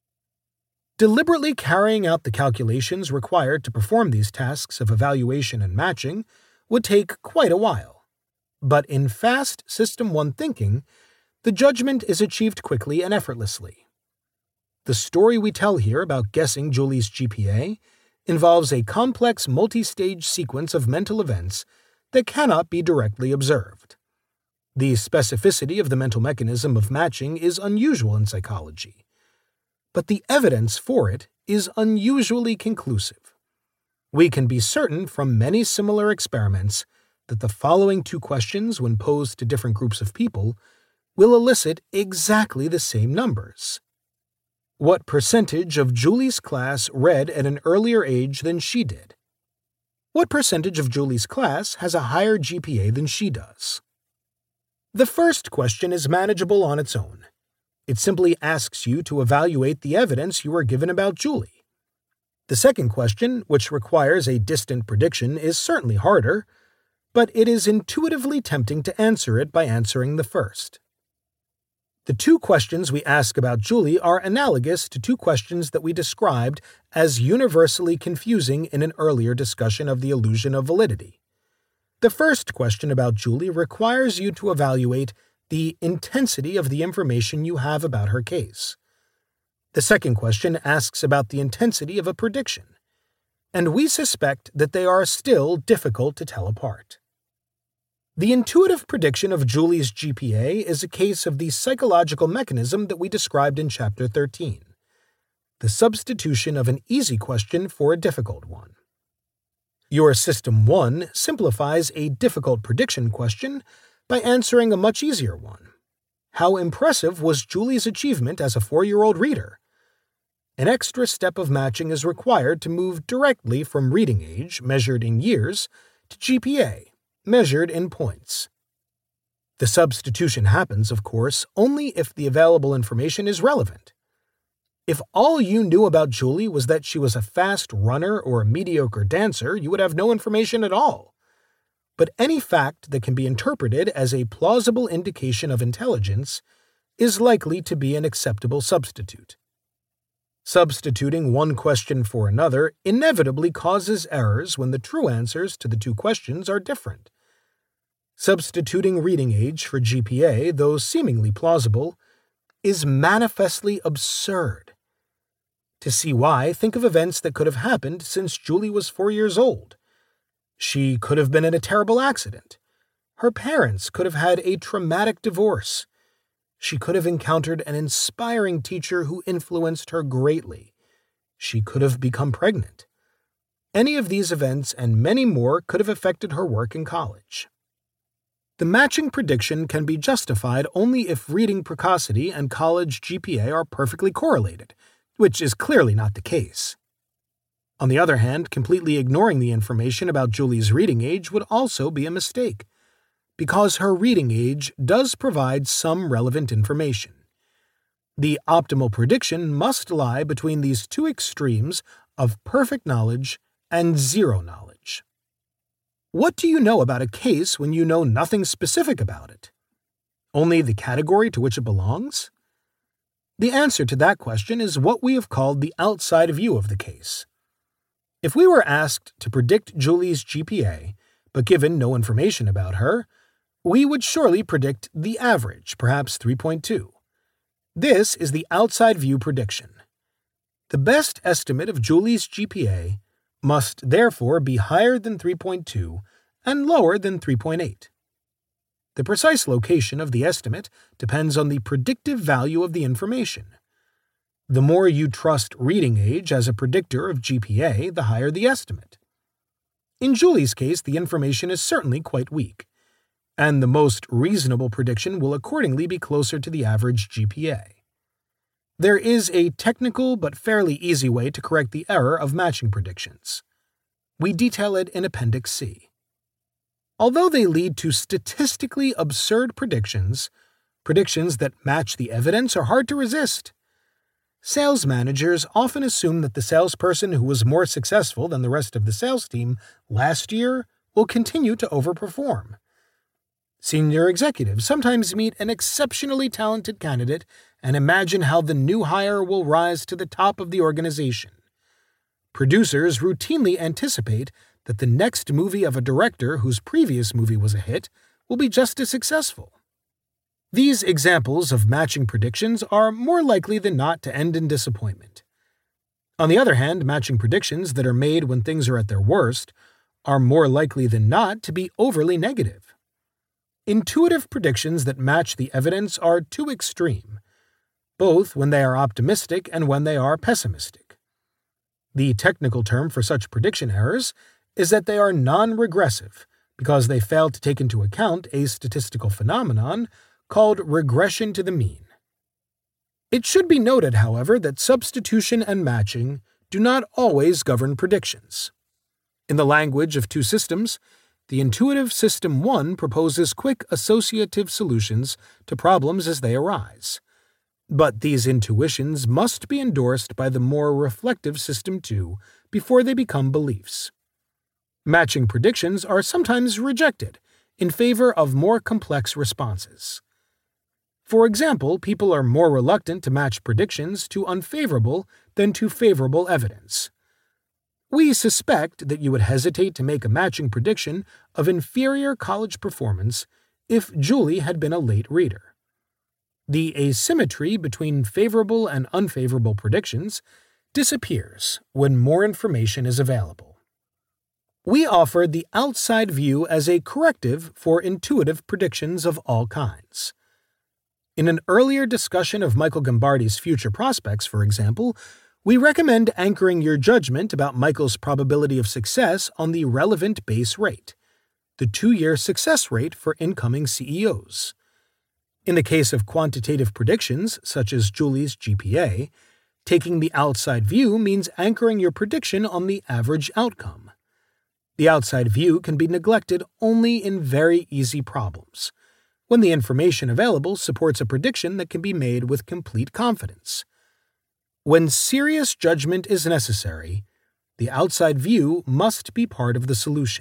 Deliberately carrying out the calculations required to perform these tasks of evaluation and matching would take quite a while. But in fast System one thinking, the judgment is achieved quickly and effortlessly. The story we tell here about guessing Julie's G P A involves a complex multi-stage sequence of mental events that cannot be directly observed. The specificity of the mental mechanism of matching is unusual in psychology, but the evidence for it is unusually conclusive. We can be certain from many similar experiments that the following two questions, when posed to different groups of people, will elicit exactly the same numbers. What percentage of Julie's class read at an earlier age than she did? What percentage of Julie's class has a higher G P A than she does? The first question is manageable on its own. It simply asks you to evaluate the evidence you are given about Julie. The second question, which requires a distant prediction, is certainly harder, but it is intuitively tempting to answer it by answering the first. The two questions we ask about Julie are analogous to two questions that we described as universally confusing in an earlier discussion of the illusion of validity. The first question about Julie requires you to evaluate the intensity of the information you have about her case. The second question asks about the intensity of a prediction, and we suspect that they are still difficult to tell apart. The intuitive prediction of Julie's G P A is a case of the psychological mechanism that we described in Chapter thirteen, the substitution of an easy question for a difficult one. Your System one simplifies a difficult prediction question by answering a much easier one. How impressive was Julie's achievement as a four-year-old reader? An extra step of matching is required to move directly from reading age, measured in years, to G P A, measured in points. The substitution happens, of course, only if the available information is relevant. If all you knew about Julie was that she was a fast runner or a mediocre dancer, you would have no information at all. But any fact that can be interpreted as a plausible indication of intelligence is likely to be an acceptable substitute. Substituting one question for another inevitably causes errors when the true answers to the two questions are different. Substituting reading age for G P A, though seemingly plausible, is manifestly absurd. To see why, think of events that could have happened since Julie was four years old. She could have been in a terrible accident. Her parents could have had a traumatic divorce. She could have encountered an inspiring teacher who influenced her greatly. She could have become pregnant. Any of these events and many more could have affected her work in college. The matching prediction can be justified only if reading precocity and college G P A are perfectly correlated, which is clearly not the case. On the other hand, completely ignoring the information about Julie's reading age would also be a mistake, because her reading age does provide some relevant information. The optimal prediction must lie between these two extremes of perfect knowledge and zero knowledge. What do you know about a case when you know nothing specific about it? Only the category to which it belongs? The answer to that question is what we have called the outside view of the case. If we were asked to predict Julie's G P A, but given no information about her, we would surely predict the average, perhaps three point two. This is the outside view prediction. The best estimate of Julie's G P A must therefore be higher than three point two and lower than three point eight. The precise location of the estimate depends on the predictive value of the information. The more you trust reading age as a predictor of G P A, the higher the estimate. In Julie's case, the information is certainly quite weak, and the most reasonable prediction will accordingly be closer to the average G P A. There is a technical but fairly easy way to correct the error of matching predictions. We detail it in Appendix C. Although they lead to statistically absurd predictions, predictions that match the evidence are hard to resist. Sales managers often assume that the salesperson who was more successful than the rest of the sales team last year will continue to overperform. Senior executives sometimes meet an exceptionally talented candidate and imagine how the new hire will rise to the top of the organization. Producers routinely anticipate that the next movie of a director whose previous movie was a hit will be just as successful. These examples of matching predictions are more likely than not to end in disappointment. On the other hand, matching predictions that are made when things are at their worst are more likely than not to be overly negative. Intuitive predictions that match the evidence are too extreme, both when they are optimistic and when they are pessimistic. The technical term for such prediction errors is that they are non-regressive because they fail to take into account a statistical phenomenon called regression to the mean. It should be noted, however, that substitution and matching do not always govern predictions. In the language of two systems, the intuitive System one proposes quick associative solutions to problems as they arise. But these intuitions must be endorsed by the more reflective System two before they become beliefs. Matching predictions are sometimes rejected in favor of more complex responses. For example, people are more reluctant to match predictions to unfavorable than to favorable evidence. We suspect that you would hesitate to make a matching prediction of inferior college performance if Julie had been a late reader. The asymmetry between favorable and unfavorable predictions disappears when more information is available. We offer the outside view as a corrective for intuitive predictions of all kinds. In an earlier discussion of Michael Gambardi's future prospects, for example, we recommend anchoring your judgment about Michael's probability of success on the relevant base rate, the two-year success rate for incoming C E Os. In the case of quantitative predictions, such as Julie's G P A, taking the outside view means anchoring your prediction on the average outcome. The outside view can be neglected only in very easy problems, when the information available supports a prediction that can be made with complete confidence. When serious judgment is necessary, the outside view must be part of the solution.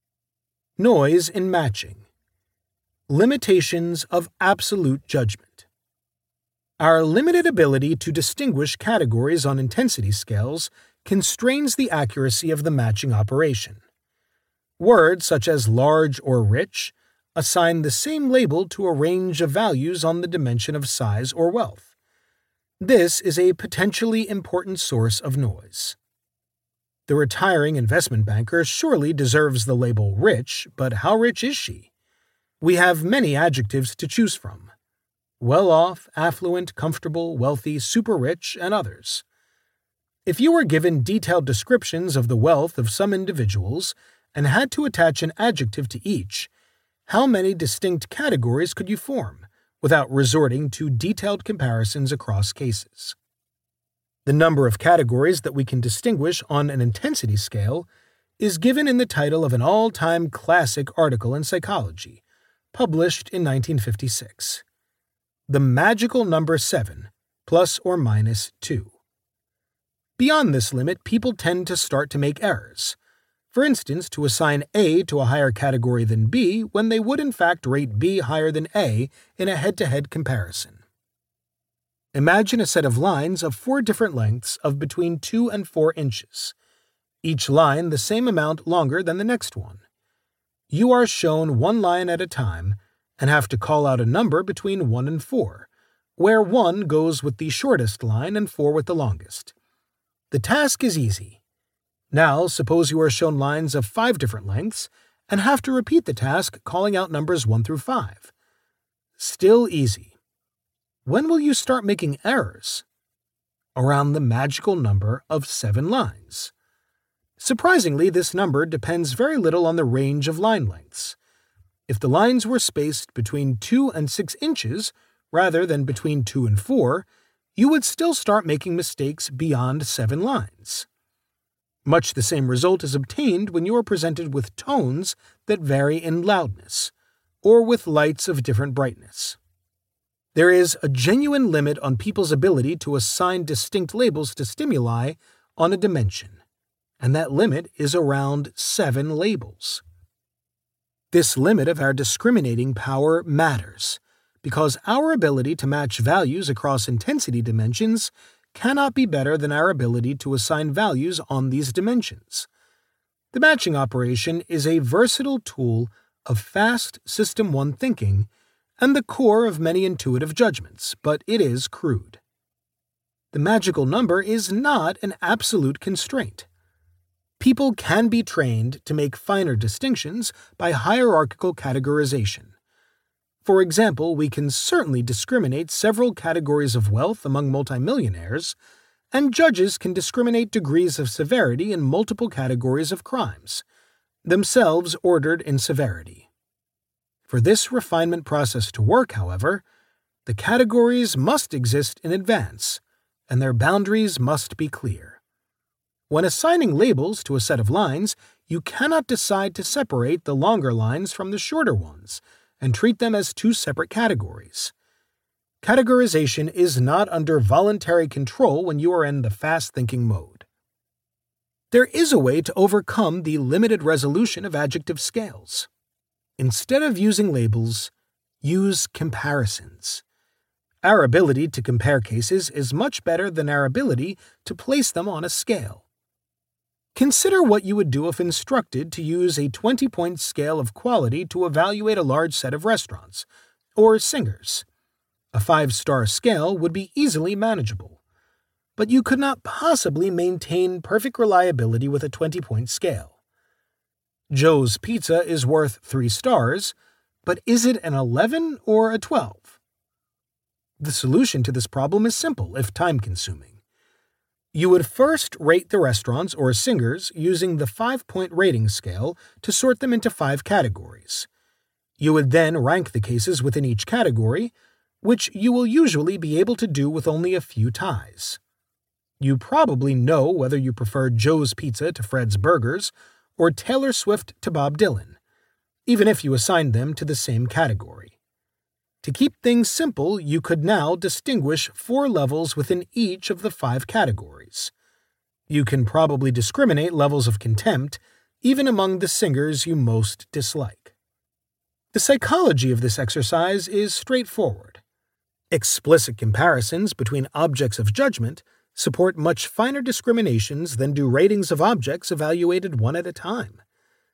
Noise in matching. Limitations of absolute judgment. Our limited ability to distinguish categories on intensity scales constrains the accuracy of the matching operation. Words such as large or rich assign the same label to a range of values on the dimension of size or wealth. This is a potentially important source of noise. The retiring investment banker surely deserves the label rich, but how rich is she? We have many adjectives to choose from: well-off, affluent, comfortable, wealthy, super-rich, and others. If you were given detailed descriptions of the wealth of some individuals and had to attach an adjective to each, how many distinct categories could you form without resorting to detailed comparisons across cases? The number of categories that we can distinguish on an intensity scale is given in the title of an all-time classic article in psychology, published in nineteen fifty-six. The magical number seven, plus or minus two. Beyond this limit, people tend to start to make errors. For instance, to assign A to a higher category than B when they would in fact rate B higher than A in a head-to-head comparison. Imagine a set of lines of four different lengths of between two and four inches, each line the same amount longer than the next one. You are shown one line at a time and have to call out a number between one and four, where one goes with the shortest line and four with the longest. The task is easy. Now, suppose you are shown lines of five different lengths and have to repeat the task calling out numbers one through five. Still easy. When will you start making errors? Around the magical number of seven lines. Surprisingly, this number depends very little on the range of line lengths. If the lines were spaced between two and six inches rather than between two and four, you would still start making mistakes beyond seven lines. Much the same result is obtained when you are presented with tones that vary in loudness, or with lights of different brightness. There is a genuine limit on people's ability to assign distinct labels to stimuli on a dimension, and that limit is around seven labels. This limit of our discriminating power matters, because our ability to match values across intensity dimensions cannot be better than our ability to assign values on these dimensions. The matching operation is a versatile tool of fast System one thinking and the core of many intuitive judgments, but it is crude. The magical number is not an absolute constraint. People can be trained to make finer distinctions by hierarchical categorization. For example, we can certainly discriminate several categories of wealth among multimillionaires, and judges can discriminate degrees of severity in multiple categories of crimes, themselves ordered in severity. For this refinement process to work, however, the categories must exist in advance, and their boundaries must be clear. When assigning labels to a set of lines, you cannot decide to separate the longer lines from the shorter ones, and treat them as two separate categories. Categorization is not under voluntary control when you are in the fast-thinking mode. There is a way to overcome the limited resolution of adjective scales. Instead of using labels, use comparisons. Our ability to compare cases is much better than our ability to place them on a scale. Consider what you would do if instructed to use a twenty-point scale of quality to evaluate a large set of restaurants, or singers. A five-star scale would be easily manageable, but you could not possibly maintain perfect reliability with a twenty-point scale. Joe's Pizza is worth three stars, but is it an eleven or a twelve? The solution to this problem is simple, if time-consuming. You would first rate the restaurants or singers using the five-point rating scale to sort them into five categories. You would then rank the cases within each category, which you will usually be able to do with only a few ties. You probably know whether you prefer Joe's Pizza to Fred's Burgers or Taylor Swift to Bob Dylan, even if you assigned them to the same category. To keep things simple, you could now distinguish four levels within each of the five categories. You can probably discriminate levels of contempt even among the singers you most dislike. The psychology of this exercise is straightforward. Explicit comparisons between objects of judgment support much finer discriminations than do ratings of objects evaluated one at a time.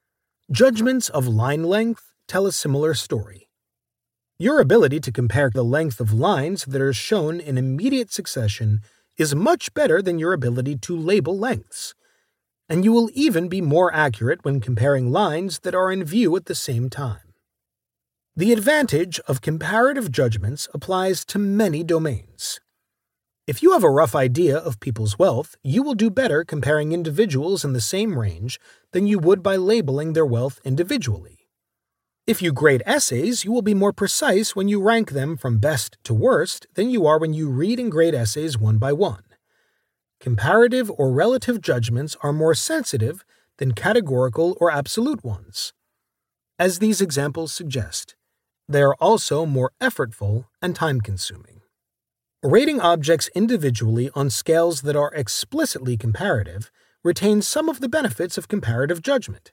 Judgments of line length tell a similar story. Your ability to compare the length of lines that are shown in immediate succession is much better than your ability to label lengths, and you will even be more accurate when comparing lines that are in view at the same time. The advantage of comparative judgments applies to many domains. If you have a rough idea of people's wealth, you will do better comparing individuals in the same range than you would by labeling their wealth individually. If you grade essays, you will be more precise when you rank them from best to worst than you are when you read and grade essays one by one. Comparative or relative judgments are more sensitive than categorical or absolute ones. As these examples suggest, they are also more effortful and time-consuming. Rating objects individually on scales that are explicitly comparative retains some of the benefits of comparative judgment.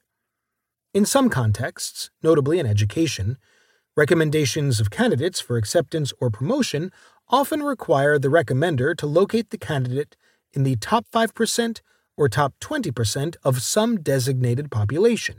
In some contexts, notably in education, recommendations of candidates for acceptance or promotion often require the recommender to locate the candidate in the top five percent or top twenty percent of some designated population,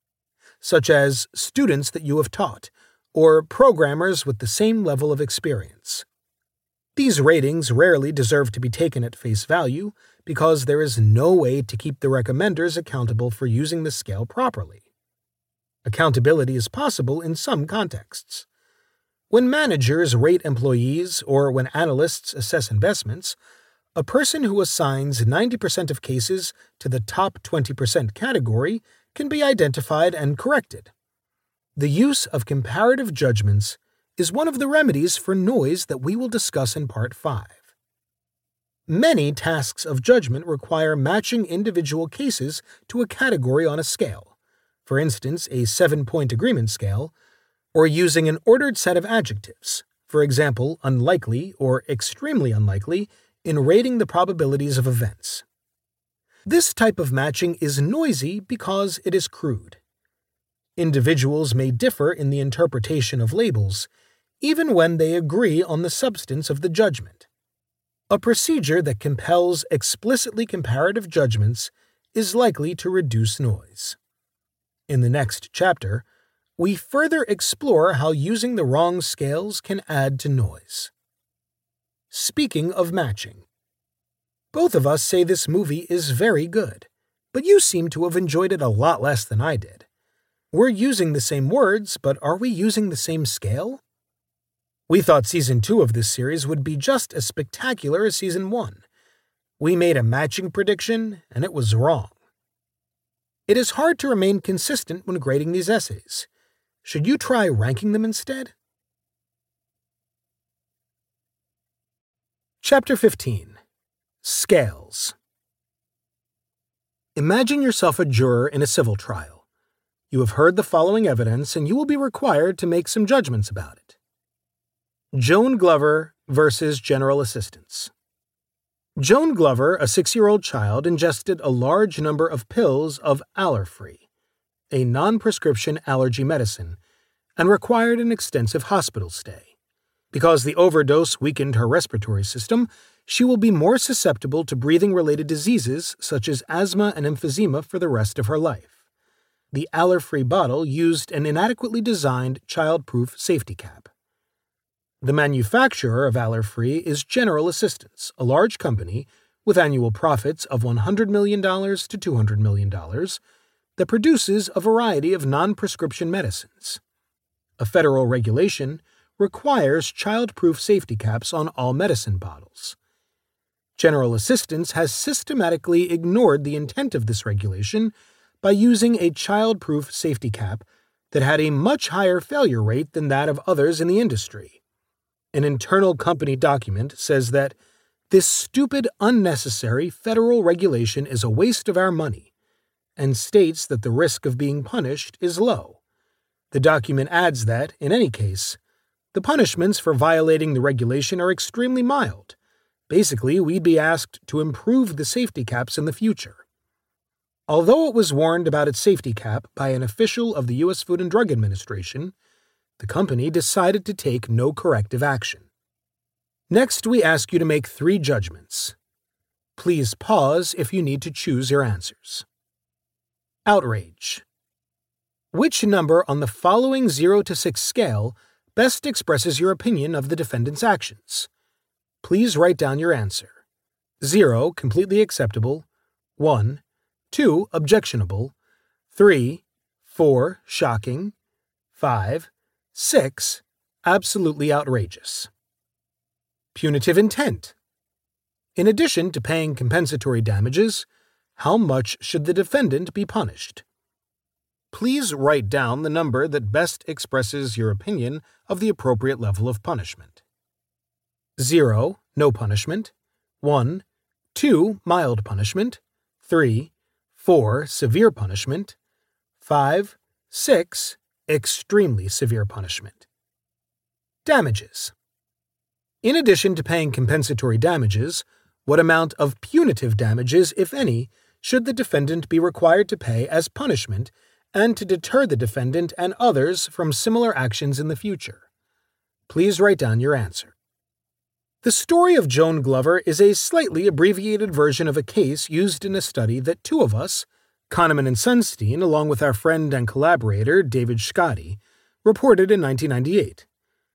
such as students that you have taught or programmers with the same level of experience. These ratings rarely deserve to be taken at face value because there is no way to keep the recommenders accountable for using the scale properly. Accountability is possible in some contexts. When managers rate employees or when analysts assess investments, a person who assigns ninety percent of cases to the top twenty percent category can be identified and corrected. The use of comparative judgments is one of the remedies for noise that we will discuss in Part five. Many tasks of judgment require matching individual cases to a category on a scale, for instance, a seven-point agreement scale, or using an ordered set of adjectives, for example, unlikely or extremely unlikely, in rating the probabilities of events. This type of matching is noisy because it is crude. Individuals may differ in the interpretation of labels, even when they agree on the substance of the judgment. A procedure that compels explicitly comparative judgments is likely to reduce noise. In the next chapter, we further explore how using the wrong scales can add to noise. Speaking of matching, both of us say this movie is very good, but you seem to have enjoyed it a lot less than I did. We're using the same words, but are we using the same scale? We thought Season two of this series would be just as spectacular as Season one. We made a matching prediction, and it was wrong. It is hard to remain consistent when grading these essays. Should you try ranking them instead? Chapter fifteen. Scales. Imagine yourself a juror in a civil trial. You have heard the following evidence, and you will be required to make some judgments about it. Joan Glover versus General Assistance. Joan Glover, a six-year-old child, ingested a large number of pills of Allerfree, a non-prescription allergy medicine, and required an extensive hospital stay. Because the overdose weakened her respiratory system, she will be more susceptible to breathing-related diseases such as asthma and emphysema for the rest of her life. The Allerfree bottle used an inadequately designed child-proof safety cap. The manufacturer of Allerfree is General Assistance, a large company with annual profits of one hundred million dollars to two hundred million dollars that produces a variety of non-prescription medicines. A federal regulation requires child-proof safety caps on all medicine bottles. General Assistance has systematically ignored the intent of this regulation by using a child-proof safety cap that had a much higher failure rate than that of others in the industry. An internal company document says that this stupid, unnecessary federal regulation is a waste of our money, and states that the risk of being punished is low. The document adds that, in any case, the punishments for violating the regulation are extremely mild. Basically, we'd be asked to improve the safety caps in the future. Although it was warned about its safety cap by an official of the U S Food and Drug Administration, the company decided to take no corrective action. Next, we ask you to make three judgments. Please pause if you need to choose your answers. Outrage. Which number on the following zero to six scale best expresses your opinion of the defendant's actions? Please write down your answer. zero, completely acceptable. one, two, objectionable. three, four, shocking. five, six, absolutely outrageous. Punitive intent. In addition to paying compensatory damages, how much should the defendant be punished? Please write down the number that best expresses your opinion of the appropriate level of punishment. zero, no punishment. one, two, mild punishment. three, four, severe punishment. five, six, extremely severe punishment. Damages. In addition to paying compensatory damages, what amount of punitive damages, if any, should the defendant be required to pay as punishment and to deter the defendant and others from similar actions in the future? Please write down your answer. The story of Joan Glover is a slightly abbreviated version of a case used in a study that two of us, Kahneman and Sunstein, along with our friend and collaborator David Scotty, reported in nineteen ninety-eight.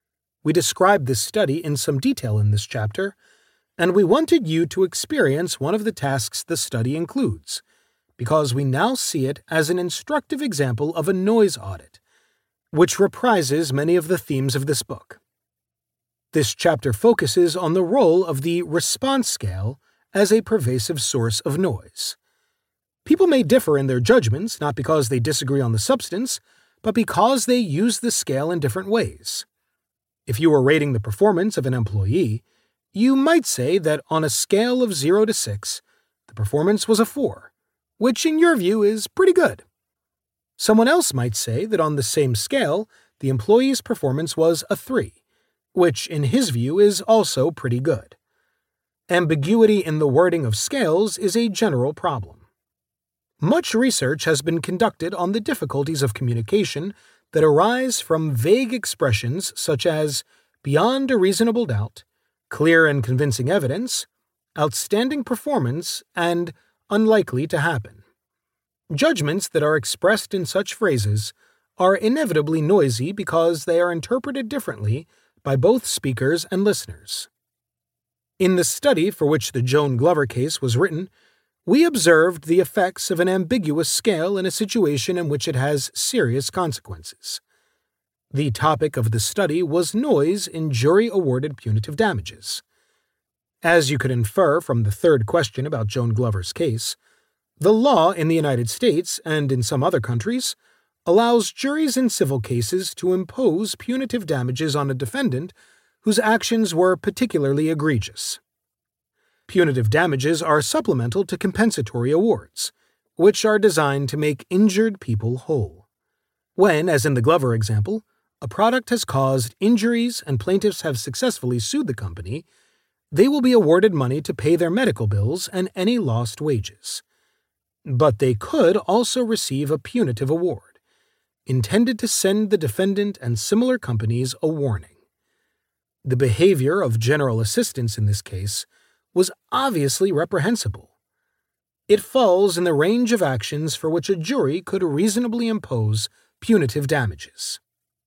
We described this study in some detail in this chapter, and we wanted you to experience one of the tasks the study includes, because we now see it as an instructive example of a noise audit, which reprises many of the themes of this book. This chapter focuses on the role of the response scale as a pervasive source of noise. People may differ in their judgments not because they disagree on the substance, but because they use the scale in different ways. If you were rating the performance of an employee, you might say that on a scale of zero to six, the performance was a four, which in your view is pretty good. Someone else might say that on the same scale, the employee's performance was a three, which in his view is also pretty good. Ambiguity in the wording of scales is a general problem. Much research has been conducted on the difficulties of communication that arise from vague expressions such as beyond a reasonable doubt, clear and convincing evidence, outstanding performance, and unlikely to happen. Judgments that are expressed in such phrases are inevitably noisy because they are interpreted differently by both speakers and listeners. In the study for which the Joan Glover case was written, we observed the effects of an ambiguous scale in a situation in which it has serious consequences. The topic of the study was noise in jury-awarded punitive damages. As you could infer from the third question about Joan Glover's case, the law in the United States and in some other countries allows juries in civil cases to impose punitive damages on a defendant whose actions were particularly egregious. Punitive damages are supplemental to compensatory awards, which are designed to make injured people whole. When, as in the Glover example, a product has caused injuries and plaintiffs have successfully sued the company, they will be awarded money to pay their medical bills and any lost wages. But they could also receive a punitive award, intended to send the defendant and similar companies a warning. The behavior of General Assistance in this case was obviously reprehensible. It falls in the range of actions for which a jury could reasonably impose punitive damages.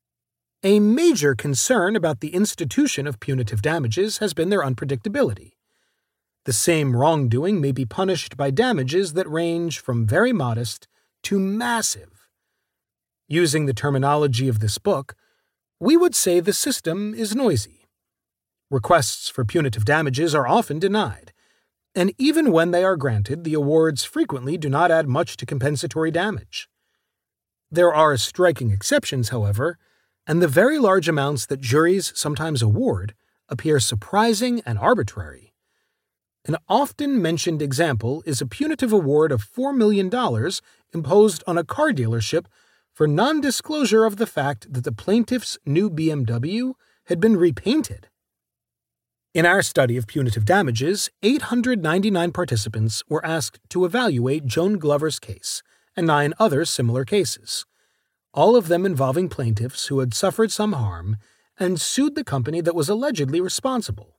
A major concern about the institution of punitive damages has been their unpredictability. The same wrongdoing may be punished by damages that range from very modest to massive. Using the terminology of this book, we would say the system is noisy. Requests for punitive damages are often denied, and even when they are granted, the awards frequently do not add much to compensatory damage. There are striking exceptions, however, and the very large amounts that juries sometimes award appear surprising and arbitrary. An often mentioned example is a punitive award of four million dollars imposed on a car dealership for non-disclosure of the fact that the plaintiff's new B M W had been repainted. In our study of punitive damages, eight hundred ninety-nine participants were asked to evaluate Joan Glover's case and nine other similar cases, all of them involving plaintiffs who had suffered some harm and sued the company that was allegedly responsible.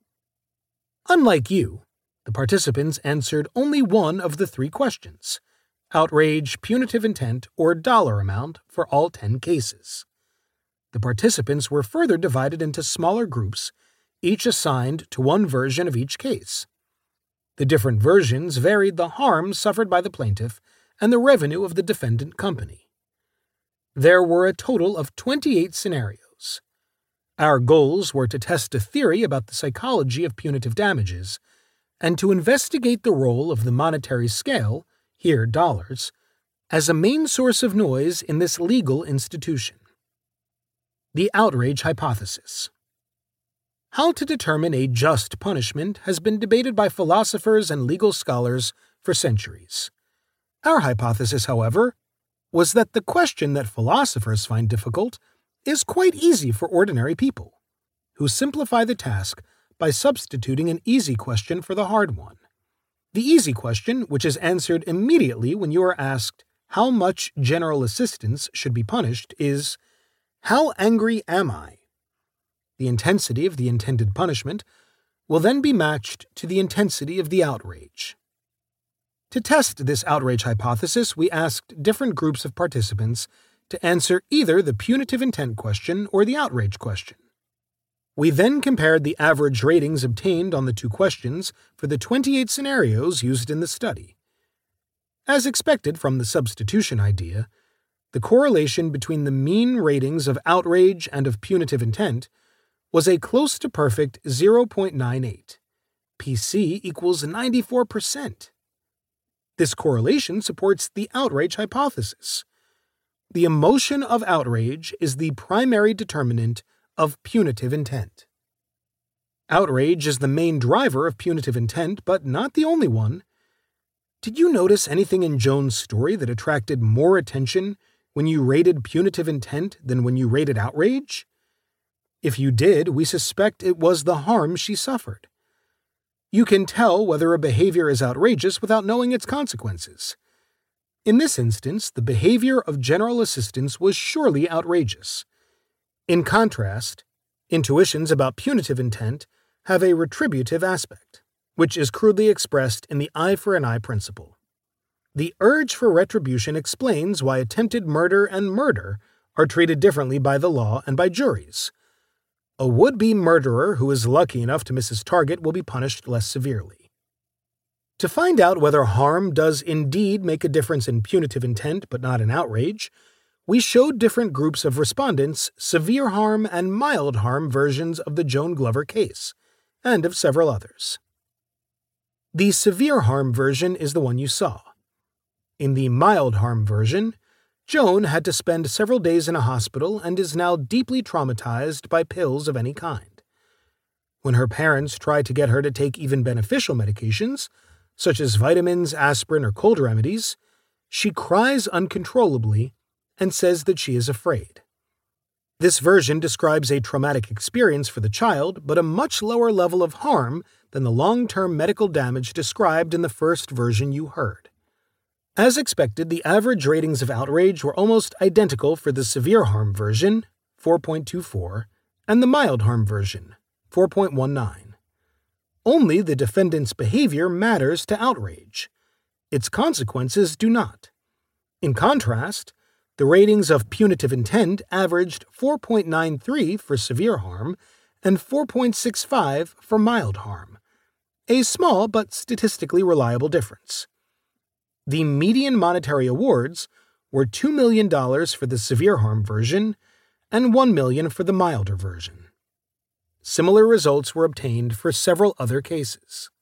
Unlike you, the participants answered only one of the three questions: outrage, punitive intent, or dollar amount for all ten cases. The participants were further divided into smaller groups, each assigned to one version of each case. The different versions varied the harm suffered by the plaintiff and the revenue of the defendant company. There were a total of twenty-eight scenarios. Our goals were to test a theory about the psychology of punitive damages and to investigate the role of the monetary scale, here dollars, as a main source of noise in this legal institution. The outrage hypothesis. How to determine a just punishment has been debated by philosophers and legal scholars for centuries. Our hypothesis, however, was that the question that philosophers find difficult is quite easy for ordinary people, who simplify the task by substituting an easy question for the hard one. The easy question, which is answered immediately when you are asked how much general assistance should be punished, is, "How angry am I?" The intensity of the intended punishment will then be matched to the intensity of the outrage. To test this outrage hypothesis, we asked different groups of participants to answer either the punitive intent question or the outrage question. We then compared the average ratings obtained on the two questions for the twenty-eight scenarios used in the study. As expected from the substitution idea, the correlation between the mean ratings of outrage and of punitive intent was a close to perfect zero point nine eight. P C equals ninety-four percent. This correlation supports the outrage hypothesis. The emotion of outrage is the primary determinant of punitive intent. Outrage is the main driver of punitive intent, but not the only one. Did you notice anything in Joan's story that attracted more attention when you rated punitive intent than when you rated outrage? If you did, we suspect it was the harm she suffered. You can tell whether a behavior is outrageous without knowing its consequences. In this instance, the behavior of general assistance was surely outrageous. In contrast, intuitions about punitive intent have a retributive aspect, which is crudely expressed in the eye for an eye principle. The urge for retribution explains why attempted murder and murder are treated differently by the law and by juries. A would-be murderer who is lucky enough to miss his target will be punished less severely. To find out whether harm does indeed make a difference in punitive intent but not in outrage, we showed different groups of respondents severe harm and mild harm versions of the Joan Glover case, and of several others. The severe harm version is the one you saw. In the mild harm version, Joan had to spend several days in a hospital and is now deeply traumatized by pills of any kind. When her parents try to get her to take even beneficial medications, such as vitamins, aspirin, or cold remedies, she cries uncontrollably and says that she is afraid. This version describes a traumatic experience for the child, but a much lower level of harm than the long-term medical damage described in the first version you heard. As expected, the average ratings of outrage were almost identical for the severe harm version, four point two four, and the mild harm version, four point one nine. Only the defendant's behavior matters to outrage. Its consequences do not. In contrast, the ratings of punitive intent averaged four point nine three for severe harm and four point six five for mild harm, a small but statistically reliable difference. The median monetary awards were two million dollars for the severe harm version and one million dollars for the milder version. Similar results were obtained for several other cases.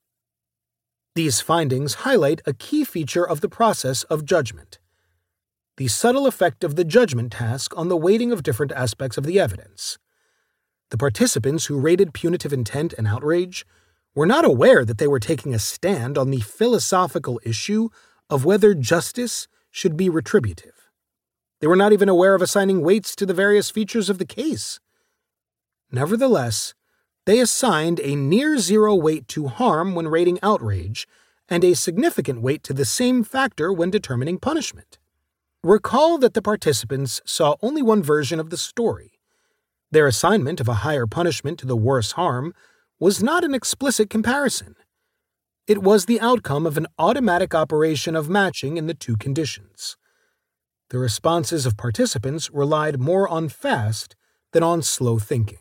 These findings highlight a key feature of the process of judgment: the subtle effect of the judgment task on the weighting of different aspects of the evidence. The participants who rated punitive intent and outrage were not aware that they were taking a stand on the philosophical issue of whether justice should be retributive. They were not even aware of assigning weights to the various features of the case. Nevertheless, they assigned a near-zero weight to harm when rating outrage and a significant weight to the same factor when determining punishment. Recall that the participants saw only one version of the story. Their assignment of a higher punishment to the worse harm was not an explicit comparison. It was the outcome of an automatic operation of matching in the two conditions. The responses of participants relied more on fast than on slow thinking.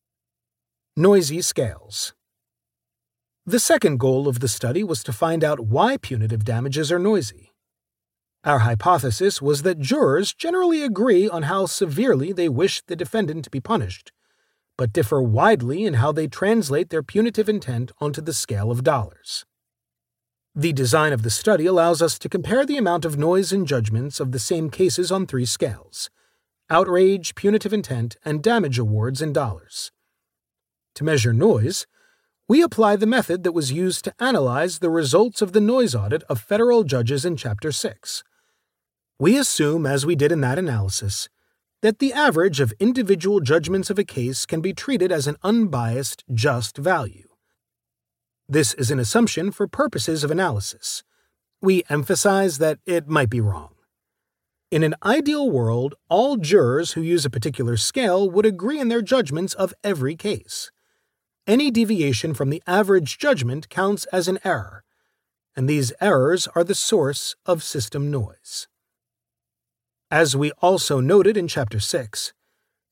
Noisy scales. The second goal of the study was to find out why punitive damages are noisy. Our hypothesis was that jurors generally agree on how severely they wish the defendant to be punished, but differ widely in how they translate their punitive intent onto the scale of dollars. The design of the study allows us to compare the amount of noise in judgments of the same cases on three scales: outrage, punitive intent, and damage awards in dollars. To measure noise, we apply the method that was used to analyze the results of the noise audit of federal judges in Chapter six. We assume, as we did in that analysis, that the average of individual judgments of a case can be treated as an unbiased, just value. This is an assumption for purposes of analysis. We emphasize that it might be wrong. In an ideal world, all jurors who use a particular scale would agree in their judgments of every case. Any deviation from the average judgment counts as an error, and these errors are the source of system noise. As we also noted in Chapter six,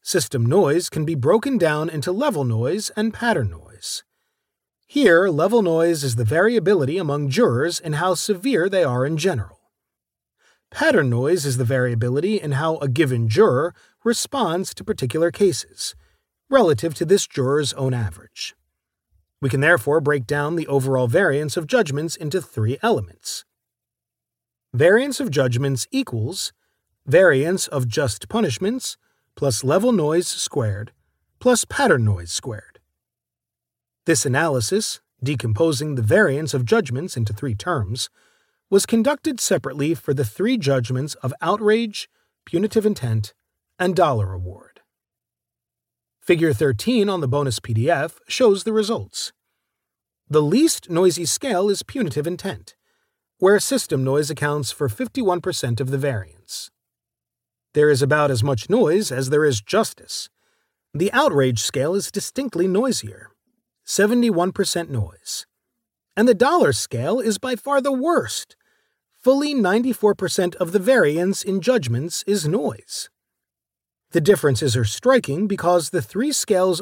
System noise can be broken down into level noise and pattern noise. Here, level noise is the variability among jurors in how severe they are in general. Pattern noise is the variability in how a given juror responds to particular cases, relative to this juror's own average. We can therefore break down the overall variance of judgments into three elements. Variance of judgments equals variance of just punishments plus level noise squared plus pattern noise squared. This analysis, decomposing the variance of judgments into three terms, was conducted separately for the three judgments of outrage, punitive intent, and dollar award. Figure thirteen on the bonus P D F shows the results. The least noisy scale is punitive intent, where system noise accounts for fifty-one percent of the variance. There is about as much noise as there is justice. The outrage scale is distinctly noisier, seventy-one percent noise. And the dollar scale is by far the worst. Fully ninety-four percent of the variance in judgments is noise. The differences are striking because the three scales